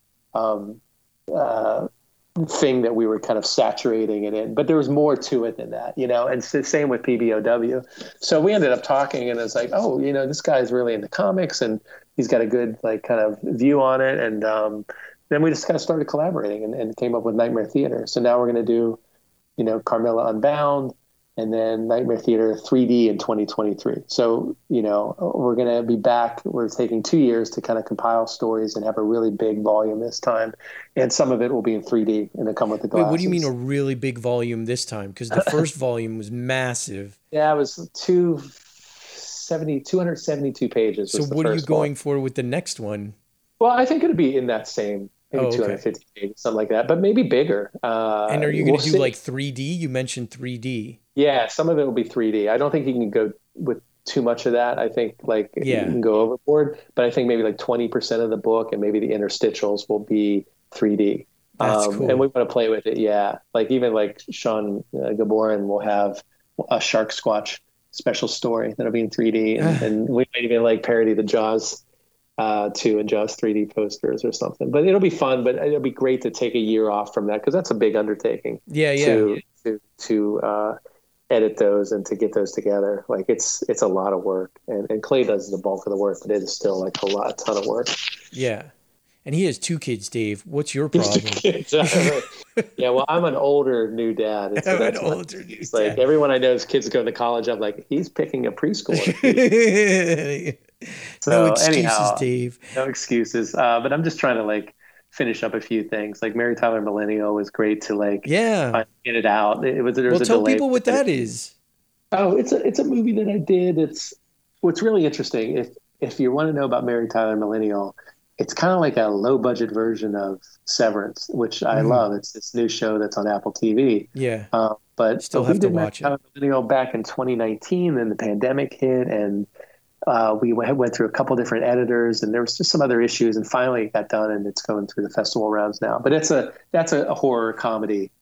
thing that we were kind of saturating it in. But there was more to it than that, And it's the same with PBOW. So we ended up talking, and it's like, oh, this guy's really into comics, and he's got a good like kind of view on it. And then we just kind of started collaborating and came up with Nightmare Theater. So now we're going to do Carmilla Unbound, and then Nightmare Theater 3D in 2023. So, we're going to be back. We're taking 2 years to kind of compile stories and have a really big volume this time. And some of it will be in 3D and it'll come with the glasses. Wait, what do you mean a really big volume this time? Because the first volume was massive. Yeah, it was 272 pages. So what are you going for with the next one? Well, I think it'll be in that same, maybe 250 pages, something like that, but maybe bigger. And are you going to do like 3D? You mentioned 3D. Yeah, some of it will be 3D. I don't think you can go with too much of that. I think you can go overboard, but I think maybe like 20% of the book and maybe the interstitials will be 3D. That's cool. And we want to play with it. Yeah. Like even like Sean Gaborin will have a Shark Squatch special story that'll be in 3D. And we might even like parody the Jaws 2 and Jaws 3D posters or something, but it'll be fun. But it'll be great to take a year off from that, because that's a big undertaking. To edit those and to get those together. Like it's a lot of work, and Clay does the bulk of the work, but it is still like a ton of work. Yeah. And he has 2 kids, Dave. What's your problem? Yeah, well, I'm an older new dad. And so like everyone I know's kids going to college. I'm like, he's picking a preschooler. No excuses, Dave. No excuses. But I'm just trying to like finish up a few things. Like Mary Tyler Millennial was great to like get it out. There was a tell delay. People what that is. Oh, it's a movie that I did. It's what's really interesting. If you want to know about Mary Tyler Millennial, it's kind of like a low budget version of Severance, which I love. It's this new show that's on Apple TV. Yeah. But still have to watch it. Millennial back in 2019, then the pandemic hit, and we went through a couple different editors, and there was just some other issues, and finally it got done, and it's going through the festival rounds now. But that's a horror comedy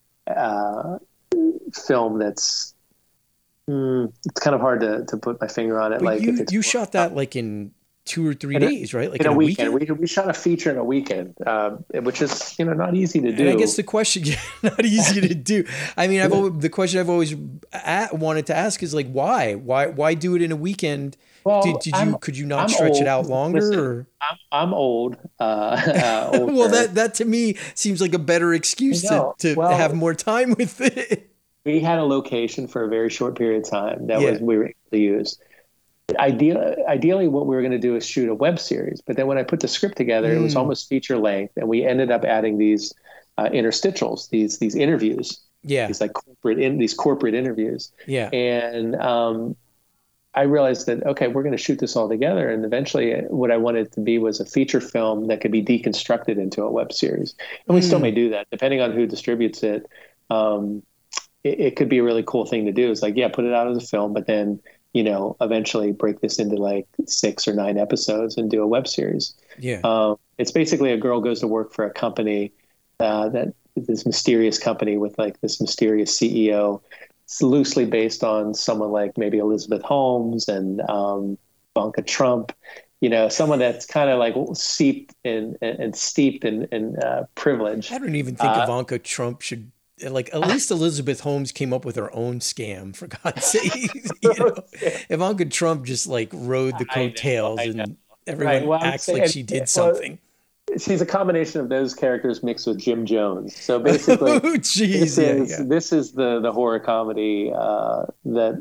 film that's it's kind of hard to put my finger on it. But like you shot that like in 2 or 3 days, right? Like in a weekend. We shot a feature in a weekend, which is not easy to do. And I guess the question, not easy to do. I mean, the question I've always wanted to ask is like, why do it in a weekend? Well, could you not stretch it out longer? Listen, I'm old. Well, that to me seems like a better excuse to have more time with it. We had a location for a very short period of time that we were able to use. Ideally, what we were going to do is shoot a web series, but then when I put the script together, it was almost feature length, and we ended up adding these interstitials, these interviews, these corporate interviews, and I realized that, okay, we're going to shoot this all together. And eventually what I wanted it to be was a feature film that could be deconstructed into a web series. And we still may do that depending on who distributes it. It could be a really cool thing to do. It's like, yeah, put it out as a film, but then, eventually break this into like 6 or 9 episodes and do a web series. Yeah. It's basically a girl goes to work for a company, this mysterious company with like this mysterious CEO. It's loosely based on someone like maybe Elizabeth Holmes and Ivanka Trump, someone that's kind of like steeped in privilege. I don't even think Ivanka Trump should. Like, at least Elizabeth Holmes came up with her own scam, for God's sake. Ivanka Trump just like rode the coattails and everyone acts like she did something. She's a combination of those characters mixed with Jim Jones. So basically, this is the horror comedy that,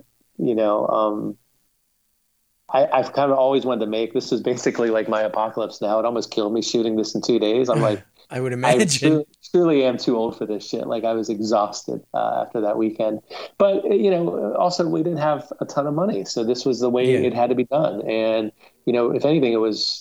I've kind of always wanted to make. This is basically like my Apocalypse Now. It almost killed me shooting this in 2 days. I'm like, I would imagine. I truly am too old for this shit. Like I was exhausted after that weekend. But, also we didn't have a ton of money. So this was the way it had to be done. And, if anything, it was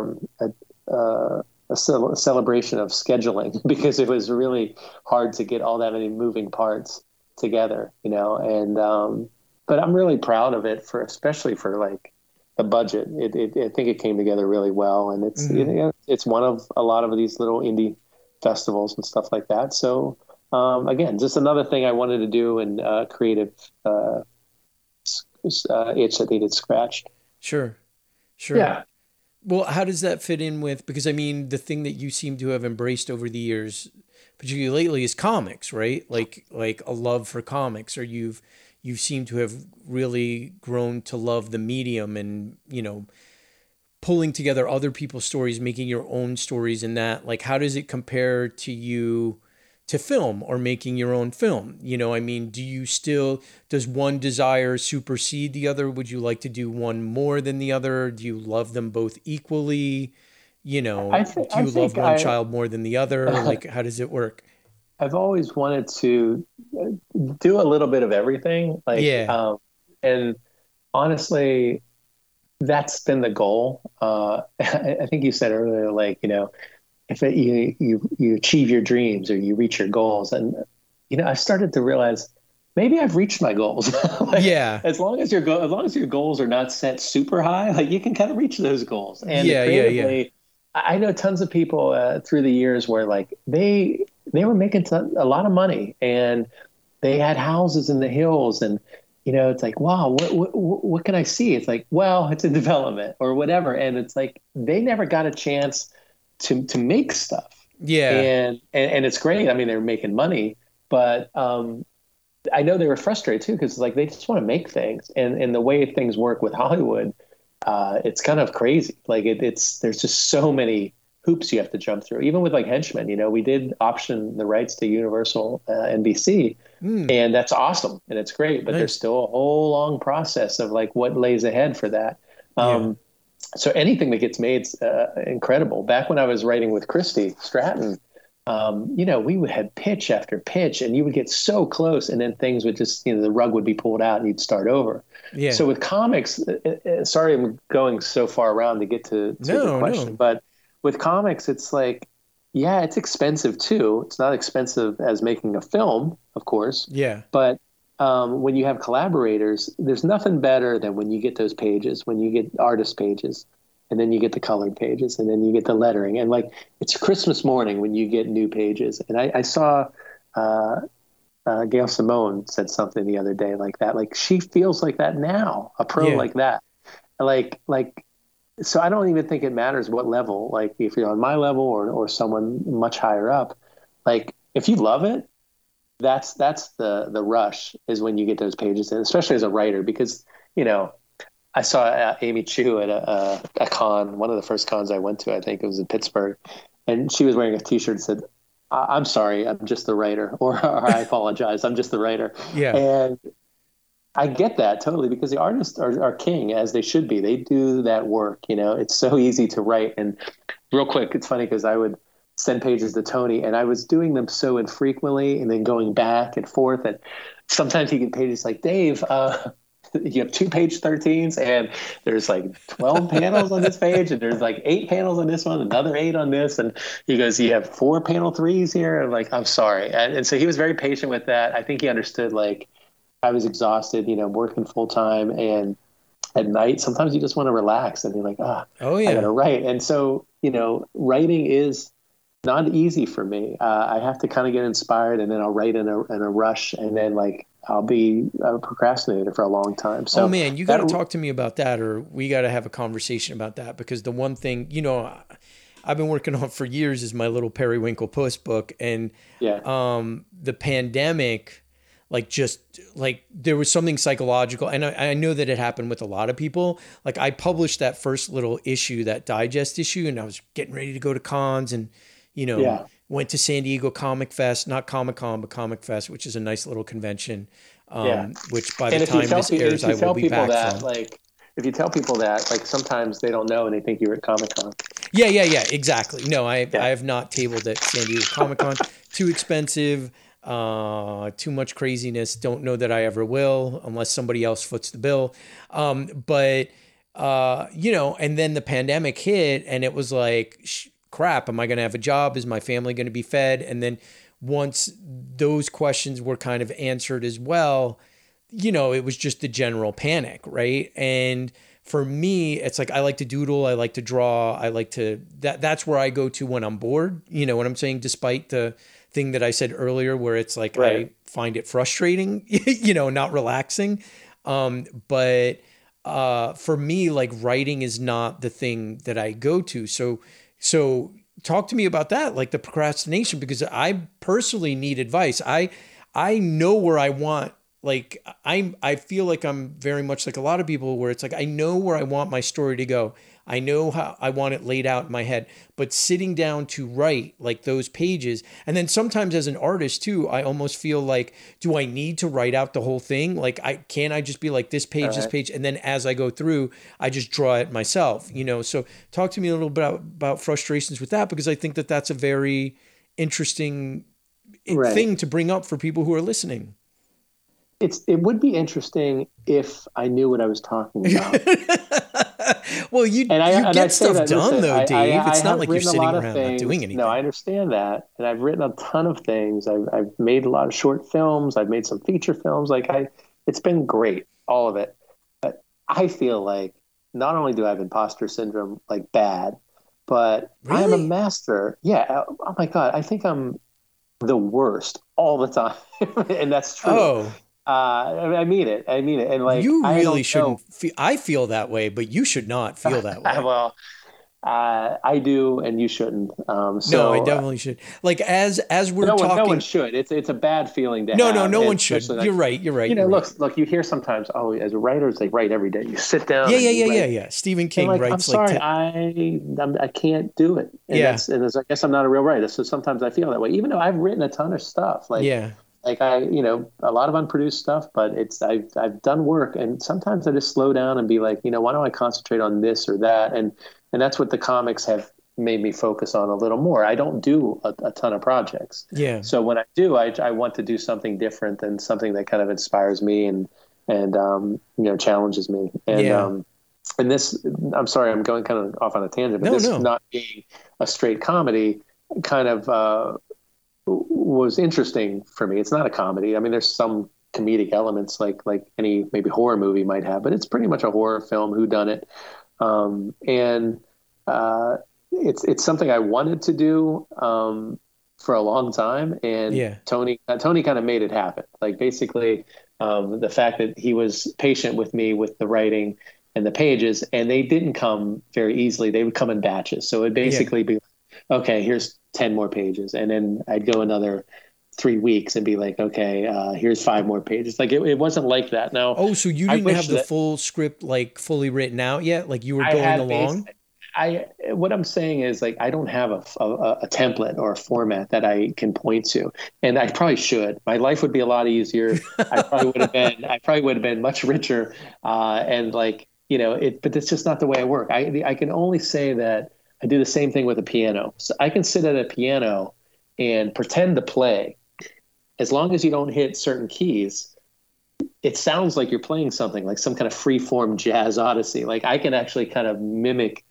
a celebration of scheduling because it was really hard to get all that many moving parts together, and but I'm really proud of it especially for like the budget. I think it came together really well, and it's it's one of a lot of these little indie festivals and stuff like that. So again, just another thing I wanted to do and creative itch that needed scratched. Sure. Yeah. Well, how does that fit in with, because I mean, the thing that you seem to have embraced over the years, particularly lately, is comics, right? Like a love for comics, or you seem to have really grown to love the medium and, pulling together other people's stories, making your own stories in that. Like, how does it compare to you to film or making your own film? I mean, does one desire supersede the other? Would you like to do one more than the other? Do you love them both equally? Do you love one child more than the other? Like, how does it work? I've always wanted to do a little bit of everything. Like, and honestly, that's been the goal. I think you said earlier, like, if you achieve your dreams or you reach your goals, and I started to realize maybe I've reached my goals. Like, as long as your goals are not set super high, like you can kind of reach those goals. And creatively, I know tons of people through the years where like they were making a lot of money and they had houses in the hills, and it's like, wow, what can I see? It's like, well, it's in development or whatever, and it's like they never got a chance to make stuff. And it's great. I mean, they're making money, but I know they were frustrated too, because like they just want to make things, and the way things work with Hollywood, it's kind of crazy. Like there's just so many hoops you have to jump through. Even with like Henchmen, we did option the rights to Universal NBC, and that's awesome and it's great, but there's still a whole long process of like what lays ahead for that. So anything that gets made is incredible. Back when I was writing with Christy Stratton, we would have pitch after pitch, and you would get so close, and then things would just, the rug would be pulled out, and you'd start over. Yeah. So with comics, sorry, I'm going so far around to get to the question, but with comics, it's like, it's expensive too. It's not expensive as making a film, of course. Yeah. But when you have collaborators, there's nothing better than when you get those pages, when you get artist pages, and then you get the colored pages, and then you get the lettering. And like, it's Christmas morning when you get new pages. And I saw Gail Simone said something the other day like that. Like, she feels like that now, a pro like that. Like, so I don't even think it matters what level, like if you're on my level or someone much higher up, like if you love it, that's the rush is when you get those pages in, especially as a writer, because, I saw Amy Chu at a con, one of the first cons I went to, I think it was in Pittsburgh, and she was wearing a t-shirt that said, I'm sorry, I'm just the writer, or I apologize, I'm just the writer. Yeah. And I get that totally, because the artists are king, as they should be. They do that work, it's so easy to write. And real quick, it's funny because I would send pages to Tony, and I was doing them so infrequently and then going back and forth. And sometimes he get pages like, Dave, you have 2 page 13s, and there's like 12 panels on this page, and there's like 8 panels on this one, another 8 on this. And he goes, you have 4 panel 3s here. I'm like, I'm sorry. And so he was very patient with that. I think he understood, like, I was exhausted, working full time, and at night, sometimes you just want to relax, and you're like, I got to write. And so, writing is not easy for me. I have to kind of get inspired, and then I'll write in a rush, and then like I'll be a procrastinator for a long time. So, oh man, you got to talk to me about that, or we got to have a conversation about that, because the one thing, I've been working on for years is my little Periwinkle Puss book, and the pandemic, there was something psychological, and I know that it happened with a lot of people. Like, I published that first little issue, that digest issue, and I was getting ready to go to cons, and went to San Diego Comic Fest, not Comic-Con, but Comic Fest, which is a nice little convention, which by the time this airs, I will be back from. Like, if you tell people that, like, sometimes they don't know and they think you were at Comic-Con. Yeah, exactly. No, I have not tabled at San Diego Comic-Con. Too expensive, too much craziness. Don't know that I ever will, unless somebody else foots the bill. And then the pandemic hit, and it was like, crap, am I going to have a job? Is my family going to be fed? And then once those questions were kind of answered as well, it was just the general panic, right? And for me, it's like, I like to doodle, I like to draw, that's where I go to when I'm bored. You know what I'm saying? Despite the thing that I said earlier, where it's like, I find it frustrating, not relaxing. But for me, like, writing is not the thing that I go to. So talk to me about that, like the procrastination, because I personally need advice. I know where I want, like, I feel like I'm very much like a lot of people, where it's like, I know where I want my story to go. I know how I want it laid out in my head, but sitting down to write, like, those pages. And then sometimes as an artist too, I almost feel like, do I need to write out the whole thing? Like, can't I just be like, this page, this page, and then as I go through, I just draw it myself, So talk to me a little bit about frustrations with that, because I think that that's a very interesting thing to bring up for people who are listening. It would be interesting if I knew what I was talking about. Well, you get stuff done, though, Dave. It's not like you're sitting around not doing anything. No, I understand that. And I've written a ton of things. I've made a lot of short films. I've made some feature films. It's been great, all of it. But I feel like not only do I have imposter syndrome, like, bad, but I am a master. Yeah. Oh my God. I think I'm the worst all the time. And that's true. Oh. I mean it. And like, you really shouldn't I feel that way, but you should not feel that way. Well, I do, and you shouldn't. No, I definitely should. Like, as we're talking, no one should. It's a bad feeling to have. No one should. Like, you're right. Look, you hear sometimes, as writers, they write every day. You sit down. Yeah. Stephen King writes. I'm sorry, I can't do it. And I guess I'm not a real writer, so sometimes I feel that way. Even though I've written a ton of stuff, like a lot of unproduced stuff, but I've done work, and sometimes I just slow down and be like, why don't I concentrate on this or that? And that's what the comics have made me focus on a little more. I don't do a ton of projects. Yeah. So when I do, I want to do something different and something that kind of inspires me and challenges me. And and this, I'm sorry, I'm going kind of off on a tangent, but not being a straight comedy kind of was interesting for me. It's not a comedy. I mean, there's some comedic elements like any maybe horror movie might have, but it's pretty much a horror film, whodunit. And it's something I wanted to do for a long time, and Tony kind of made it happen. Like, basically, the fact that he was patient with me with the writing and the pages, and they didn't come very easily. They would come in batches. So it'd basically be, okay, here's 10 more pages. And then I'd go another 3 weeks and be like, okay, here's 5 more pages. Like, it wasn't like that. Now, so you didn't have the full script, like, fully written out yet? Like, you were going along? What I'm saying is, like, I don't have a template or a format that I can point to, and I probably should. My life would be a lot easier. I probably would have been much richer. And like, but it's just not the way I work. I can only say that I do the same thing with a piano. So I can sit at a piano and pretend to play. As long as you don't hit certain keys, it sounds like you're playing something like some kind of free form jazz odyssey. Like I can actually kind of mimic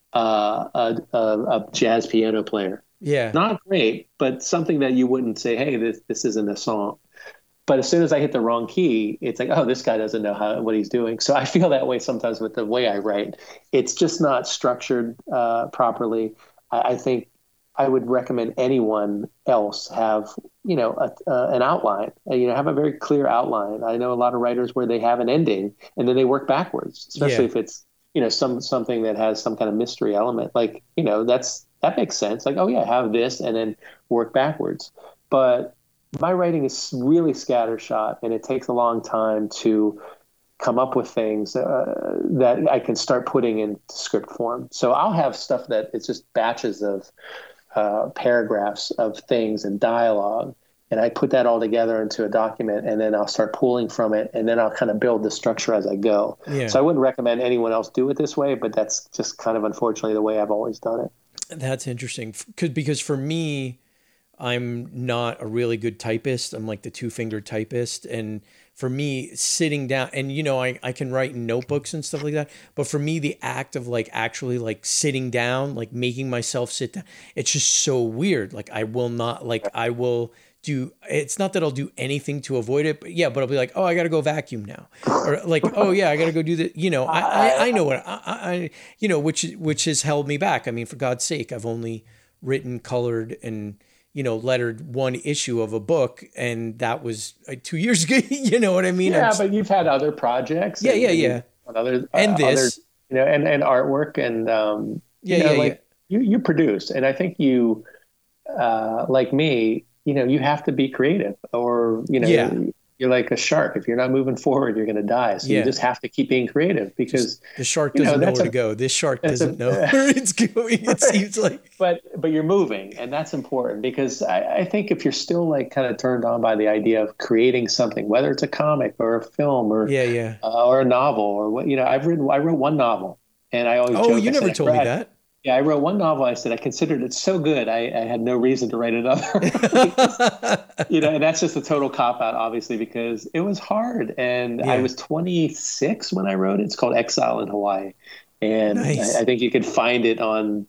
a jazz piano player. Yeah. Not great, but something that you wouldn't say, hey, this isn't a song. But as soon as I hit the wrong key, it's like, oh, this guy doesn't know what he's doing. So I feel that way sometimes with the way I write. It's just not structured properly. I think I would recommend anyone else have, an outline, have a very clear outline. I know a lot of writers where they have an ending and then they work backwards, especially if it's, something that has some kind of mystery element. Like, that makes sense. Like, oh yeah, have this and then work backwards. But my writing is really scattershot, and it takes a long time to come up with things that I can start putting in script form. So I'll have stuff that it's just batches of paragraphs of things and dialogue, and I put that all together into a document, and then I'll start pulling from it, and then I'll kind of build the structure as I go. Yeah. So I wouldn't recommend anyone else do it this way, but that's just kind of unfortunately the way I've always done it. That's interesting because for me, I'm not a really good typist. I'm like the 2-finger typist. And for me, sitting down and, I can write in notebooks and stuff like that. But for me, the act of like actually like sitting down, like making myself sit down, it's just so weird. Like I will do, it's not that I'll do anything to avoid it, but I'll be like, oh, I got to go vacuum now. Or like, oh yeah, I got to go do the, I know what I which has held me back. I mean, for God's sake, I've only written, colored, and, lettered one issue of a book, and that was 2 years ago. You know what I mean? Yeah, but you've had other projects. Yeah. And this, and artwork, and you produce, and I think you, like me, you have to be creative, or you're like a shark. If you're not moving forward, you're going to die. So you just have to keep being creative, because the shark doesn't know where to go. This shark doesn't know where it's going. It seems like, but you're moving, and that's important, because I think if you're still like kind of turned on by the idea of creating something, whether it's a comic or a film or or a novel or what, I wrote one novel, and I always joke. You never told me that. Yeah, I wrote one novel. I said I considered it so good, I had no reason to write another. And that's just a total cop-out, obviously, because it was hard. And I was 26 when I wrote it. It's called Exile in Hawaii. And nice. I think you could find it on,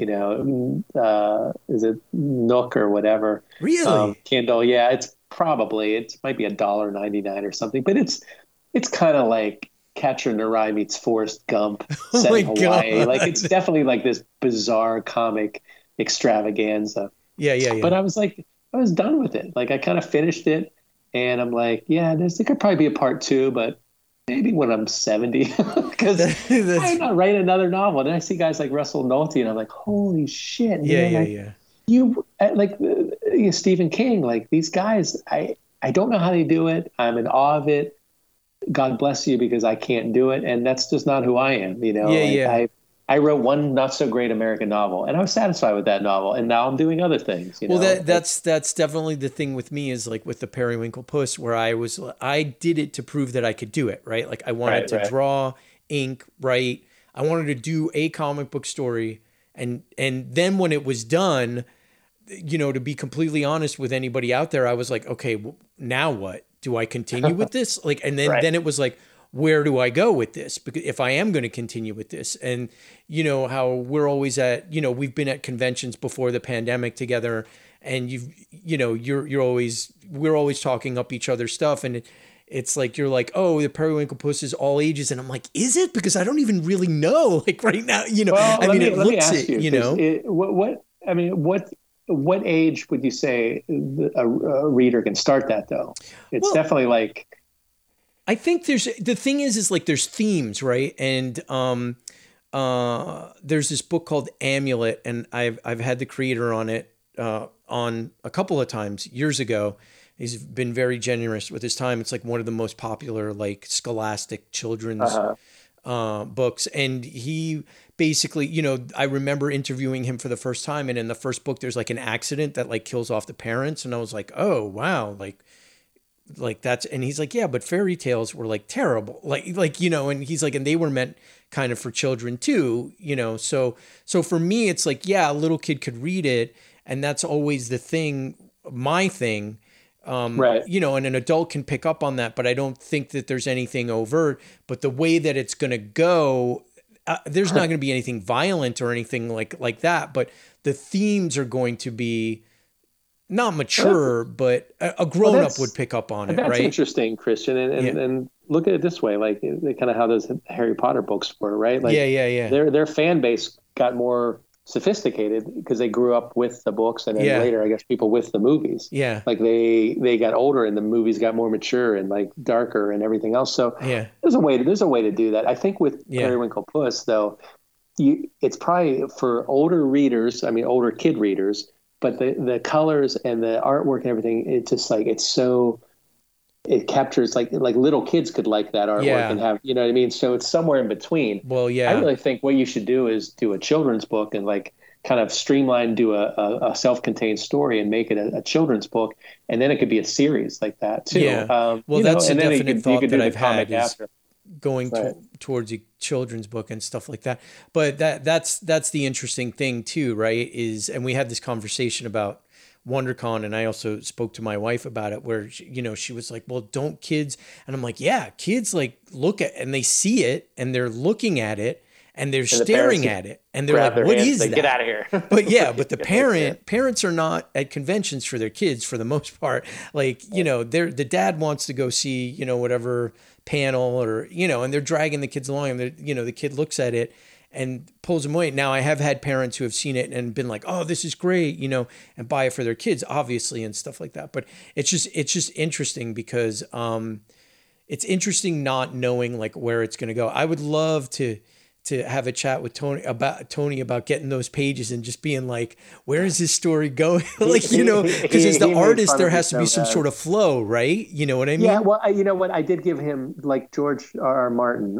is it Nook or whatever? Really? Kindle. Yeah, it might be $1.99 or something. But it's kind of like Catcher in the Rye meets Forrest Gump set in Hawaii. God. Like, it's definitely like this bizarre comic extravaganza. Yeah. But I was done with it. Like, I kind of finished it, and I'm like, there could probably be a part 2, but maybe when I'm 70, because I'm not writing another novel. And then I see guys like Russell Nolte, and I'm like, holy shit. You like Stephen King, like these guys, I don't know how they do it. I'm in awe of it. God bless you, because I can't do it, and that's just not who I am. I wrote one not so great American novel, and I was satisfied with that novel, and now I'm doing other things. That's definitely the thing with me, is like with the Periwinkle Puss, where I did it to prove that I could do it, right? Like I wanted to draw, ink, write. I wanted to do a comic book story, and then when it was done, to be completely honest with anybody out there, I was like, okay, well, now what? Do I continue with this? Like, and then it was like, where do I go with this? Because if I am going to continue with this, and how we're always at, we've been at conventions before the pandemic together, and we're always talking up each other's stuff. And it's like, you're like, oh, the Periwinkle Puss is all ages. And I'm like, is it? Because I don't even really know, like right now, well, it looks it, what age would you say a reader can start that, though? It's definitely like, I think the thing is like there's themes, right? And there's this book called Amulet, and I've had the creator on it on a couple of times years ago. He's been very generous with his time. It's like one of the most popular like scholastic children's books, and he basically, I remember interviewing him for the first time, and in the first book there's like an accident that like kills off the parents, and I was like, oh wow, like that's, and he's like, yeah, but fairy tales were like terrible, like and he's like, and they were meant kind of for children too, so for me it's like, yeah, a little kid could read it, and that's always the thing, my thing. Right. You know, and an adult can pick up on that, but I don't think that there's anything overt. But the way that it's going to go, there's not going to be anything violent or anything like that. But the themes are going to be not mature, but a grown up would pick up on it. That's right? Interesting, Christian. And look at it this way, like kind of how those Harry Potter books were, right? Like, yeah. Their fan base got more sophisticated because they grew up with the books, and then later, I guess, people with the movies. Yeah. Like they got older, and the movies got more mature and like darker and everything else. So there's a way to do that. I think with Periwinkle Puss, though, it's probably for older readers. I mean, older kid readers. But the colors and the artwork and everything, it's just like it captures like little kids could like that artwork and have, you know what I mean? So it's somewhere in between. Well, yeah. I really think what you should do is do a children's book and like kind of streamline, do a self-contained story and make it a children's book, and then it could be a series like that too. Yeah. Well, that's a definite thought that I've had is going towards a children's book and stuff like that. But that's the interesting thing too, right? And we had this conversation about WonderCon, and I also spoke to my wife about it, where she was like, well, don't kids, and I'm like, yeah, kids like look at, and they see it and they're looking at it and they're staring at it and they're like, what is that? Get out of here. But the parents are not at conventions for their kids for the most part. Like, the dad wants to go see, whatever panel or, and they're dragging the kids along, and the kid looks at it and pulls them away. Now, I have had parents who have seen it and been like, oh, this is great, and buy it for their kids, obviously, and stuff like that. But it's just interesting because it's interesting not knowing like where it's going to go. I would love to have a chat with Tony about getting those pages and just being like, where is this story going? Like, because as the artist, there has to be some sort of flow, right? You know what I mean? Yeah. Well, you know what? I did give him, like George R. Martin,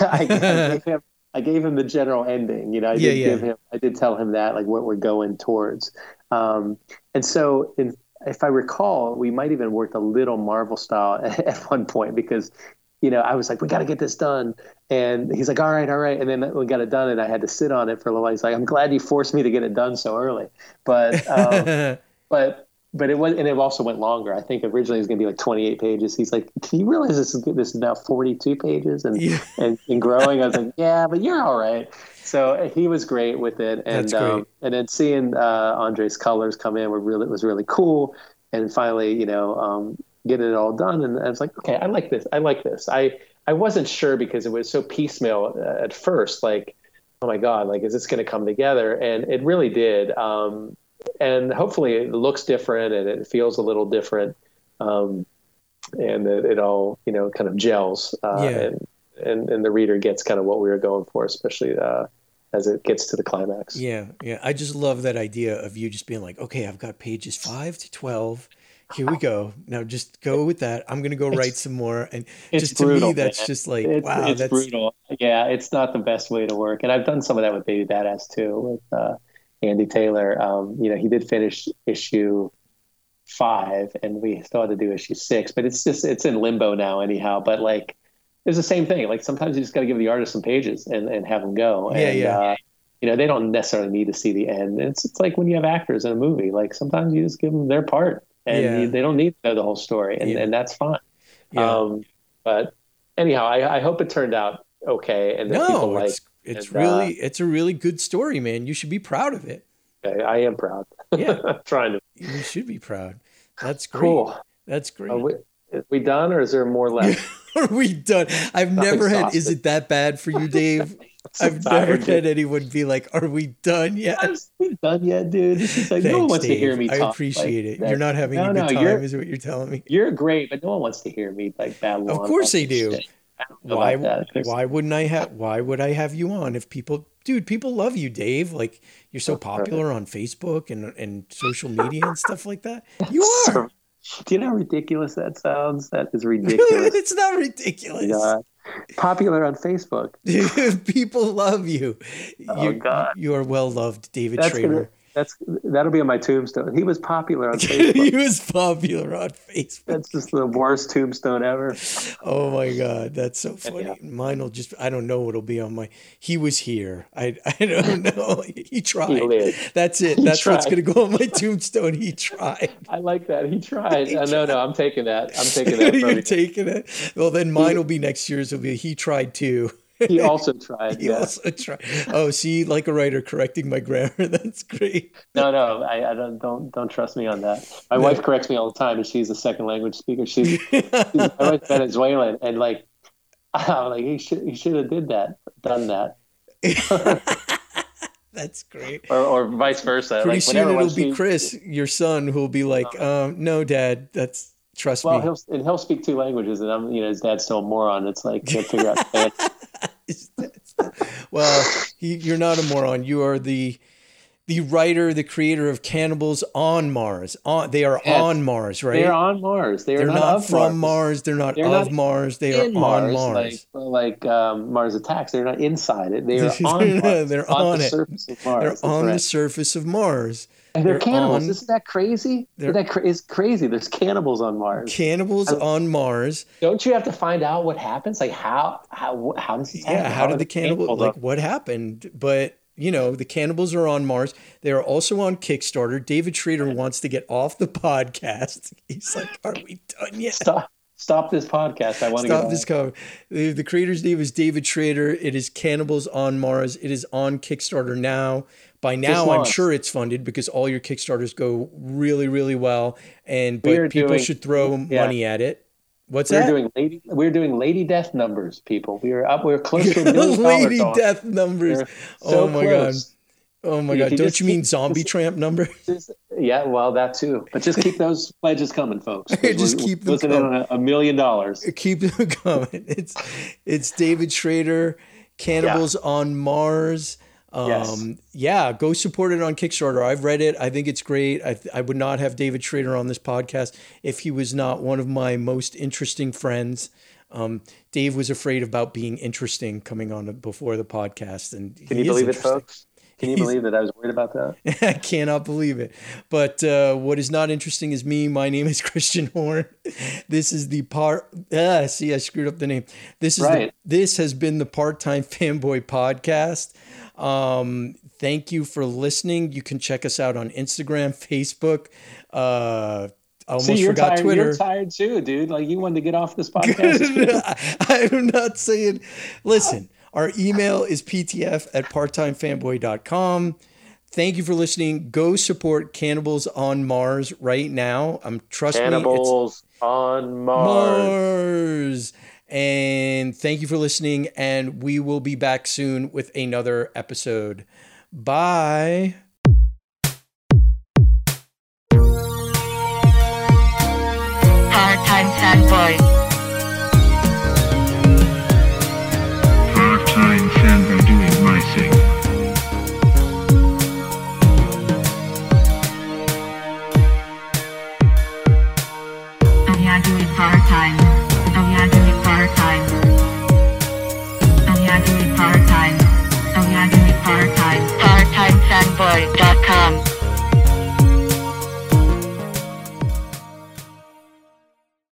I gave him the general ending. I did tell him that, like what we're going towards. And so if I recall, we might even worked a little Marvel style at one point because, I was like, we got to get this done. And he's like, all right. And then we got it done, and I had to sit on it for a little while. He's like, I'm glad you forced me to get it done so early. But but it was, and it also went longer. I think originally it was going to be like 28 pages. He's like, can you realize this is now 42 pages and growing? I was like, yeah, but you're all right. So he was great with it. And, and then seeing Andre's colors come in was really cool. And finally, getting it all done. And I was like, okay, I like this. I wasn't sure because it was so piecemeal at first, like, oh my God, like, is this going to come together? And it really did. And hopefully it looks different and it feels a little different. And it all, kind of gels, and the reader gets kind of what we were going for, especially, as it gets to the climax. Yeah. Yeah. I just love that idea of you just being like, okay, I've got pages 5 to 12. Here we go. Now just go with that. I'm going to go write some more. And just to brutal, me, that's man. Just like, wow. It's brutal. Yeah. It's not the best way to work. And I've done some of that with Baby Badass too, with, Andy Taylor. He did finish issue 5 and we still had to do issue 6, but it's in limbo now anyhow. But like, it's the same thing. Like sometimes you just got to give the artist some pages and have them go. And, they don't necessarily need to see the end. It's like when you have actors in a movie, like sometimes you just give them their part and they don't need to know the whole story, and that's fine. Yeah. But anyhow, I hope it turned out okay. And that people like. It's a really good story, man. You should be proud of it. I am proud. Yeah. I'm trying to. You should be proud. That's great. Cool. That's great. Are we done, or is there more left? Are we done? I've never had, is it that bad for you, Dave? I've never had anyone be like, are we done yet? Are we done yet, dude? This is like, Thanks, no one wants Dave. to hear me talk. I appreciate it. You're not having a good time, is what you're telling me. You're great, but no one wants to hear me like babble on. Of course they do. Shit. Why would I have you on if people love you, Dave? Like, you're so popular on Facebook and social media and stuff like that. You are. Do you know how ridiculous that sounds? That is ridiculous. It's not ridiculous. God. Popular on Facebook. People love you. Oh, God. You are well loved, David Schrader. That'll be on my tombstone. He was popular on Facebook. He was popular on Facebook. That's just the worst tombstone ever. Oh my God, that's so funny. Yeah. Mine will just, I don't know what'll be on my, he was here. I don't know. He tried. He lived. That's it. That's what's going to go on my tombstone. He tried. I like that. He tried. No, I'm taking that. You're taking it. Well, then mine will be next year's. Will be, he tried too. He also tried. He also tried. Oh, see, like a writer correcting my grammar. That's great. No, I don't trust me on that. My wife corrects me all the time, and she's a second language speaker. She's my wife's Venezuelan, and like I'm like he should have done that. That's great. Or vice versa. Pretty soon it'll be Chris, your son, who'll be like, no, Dad, that's. Trust me. Well, he'll speak 2 languages, and his dad's still a moron. It's like can't figure out. Well, you're not a moron. You are the writer, the creator of Cannibals on Mars. They are on Mars, right? They're on Mars. They're not from Mars. They're not of Mars. They are on Mars. Like Mars Attacks. They're not inside it. They are on Mars. They're on the surface of Mars. They're on the surface of Mars. And they're cannibals. Isn't that crazy? It's crazy. There's cannibals on Mars. Cannibals on Mars. Don't you have to find out what happens? Like how does this happen? Yeah, how did the cannibals, like what happened? But the cannibals are on Mars. They are also on Kickstarter. David Schrader wants to get off the podcast. He's like, are we done yet? Stop this podcast. I want to stop this cover. The creator's name is David Schrader. It is Cannibals on Mars. It is on Kickstarter now. By now, I'm sure it's funded because all your Kickstarters go really, really well. But people should throw money at it. We're doing Lady Death numbers, people. We're close to $1 million. Lady Death numbers. Oh my close. God. Oh my God. Don't you mean zombie tramp numbers? Yeah, well, that too. But just keep those pledges coming, folks. Just keep them coming. On $1 million. Keep them coming. It's David Schrader, Cannibals on Mars. Yeah, go support it on Kickstarter. I've read it. I think it's great. I would not have David Schrader on this podcast if he was not one of my most interesting friends. Dave was afraid about being interesting coming on before the podcast. And can you believe it, folks? Can you believe that I was worried about that? I cannot believe it. But what is not interesting is me. My name is Christian Horn. This is the see, I screwed up the name. This has been the Part-Time Fanboy Podcast. Thank you for listening. You can check us out on Instagram, Facebook. I almost forgot Twitter. You're tired too, dude. Like you wanted to get off this podcast. I'm not saying. Listen, our email is ptf@parttimefanboy.com. Thank you for listening. Go support Cannibals on Mars right now. Trust me. Cannibals on Mars. And thank you for listening. And we will be back soon with another episode. Bye. Part-Time Fanboy. Part-Time Fanboy doing my thing. Oh yeah, doing part-time. Oh yeah, doing part-time. Oh yeah, doing part-time. Oh yeah, doing part-time. PartTimeFanboy.com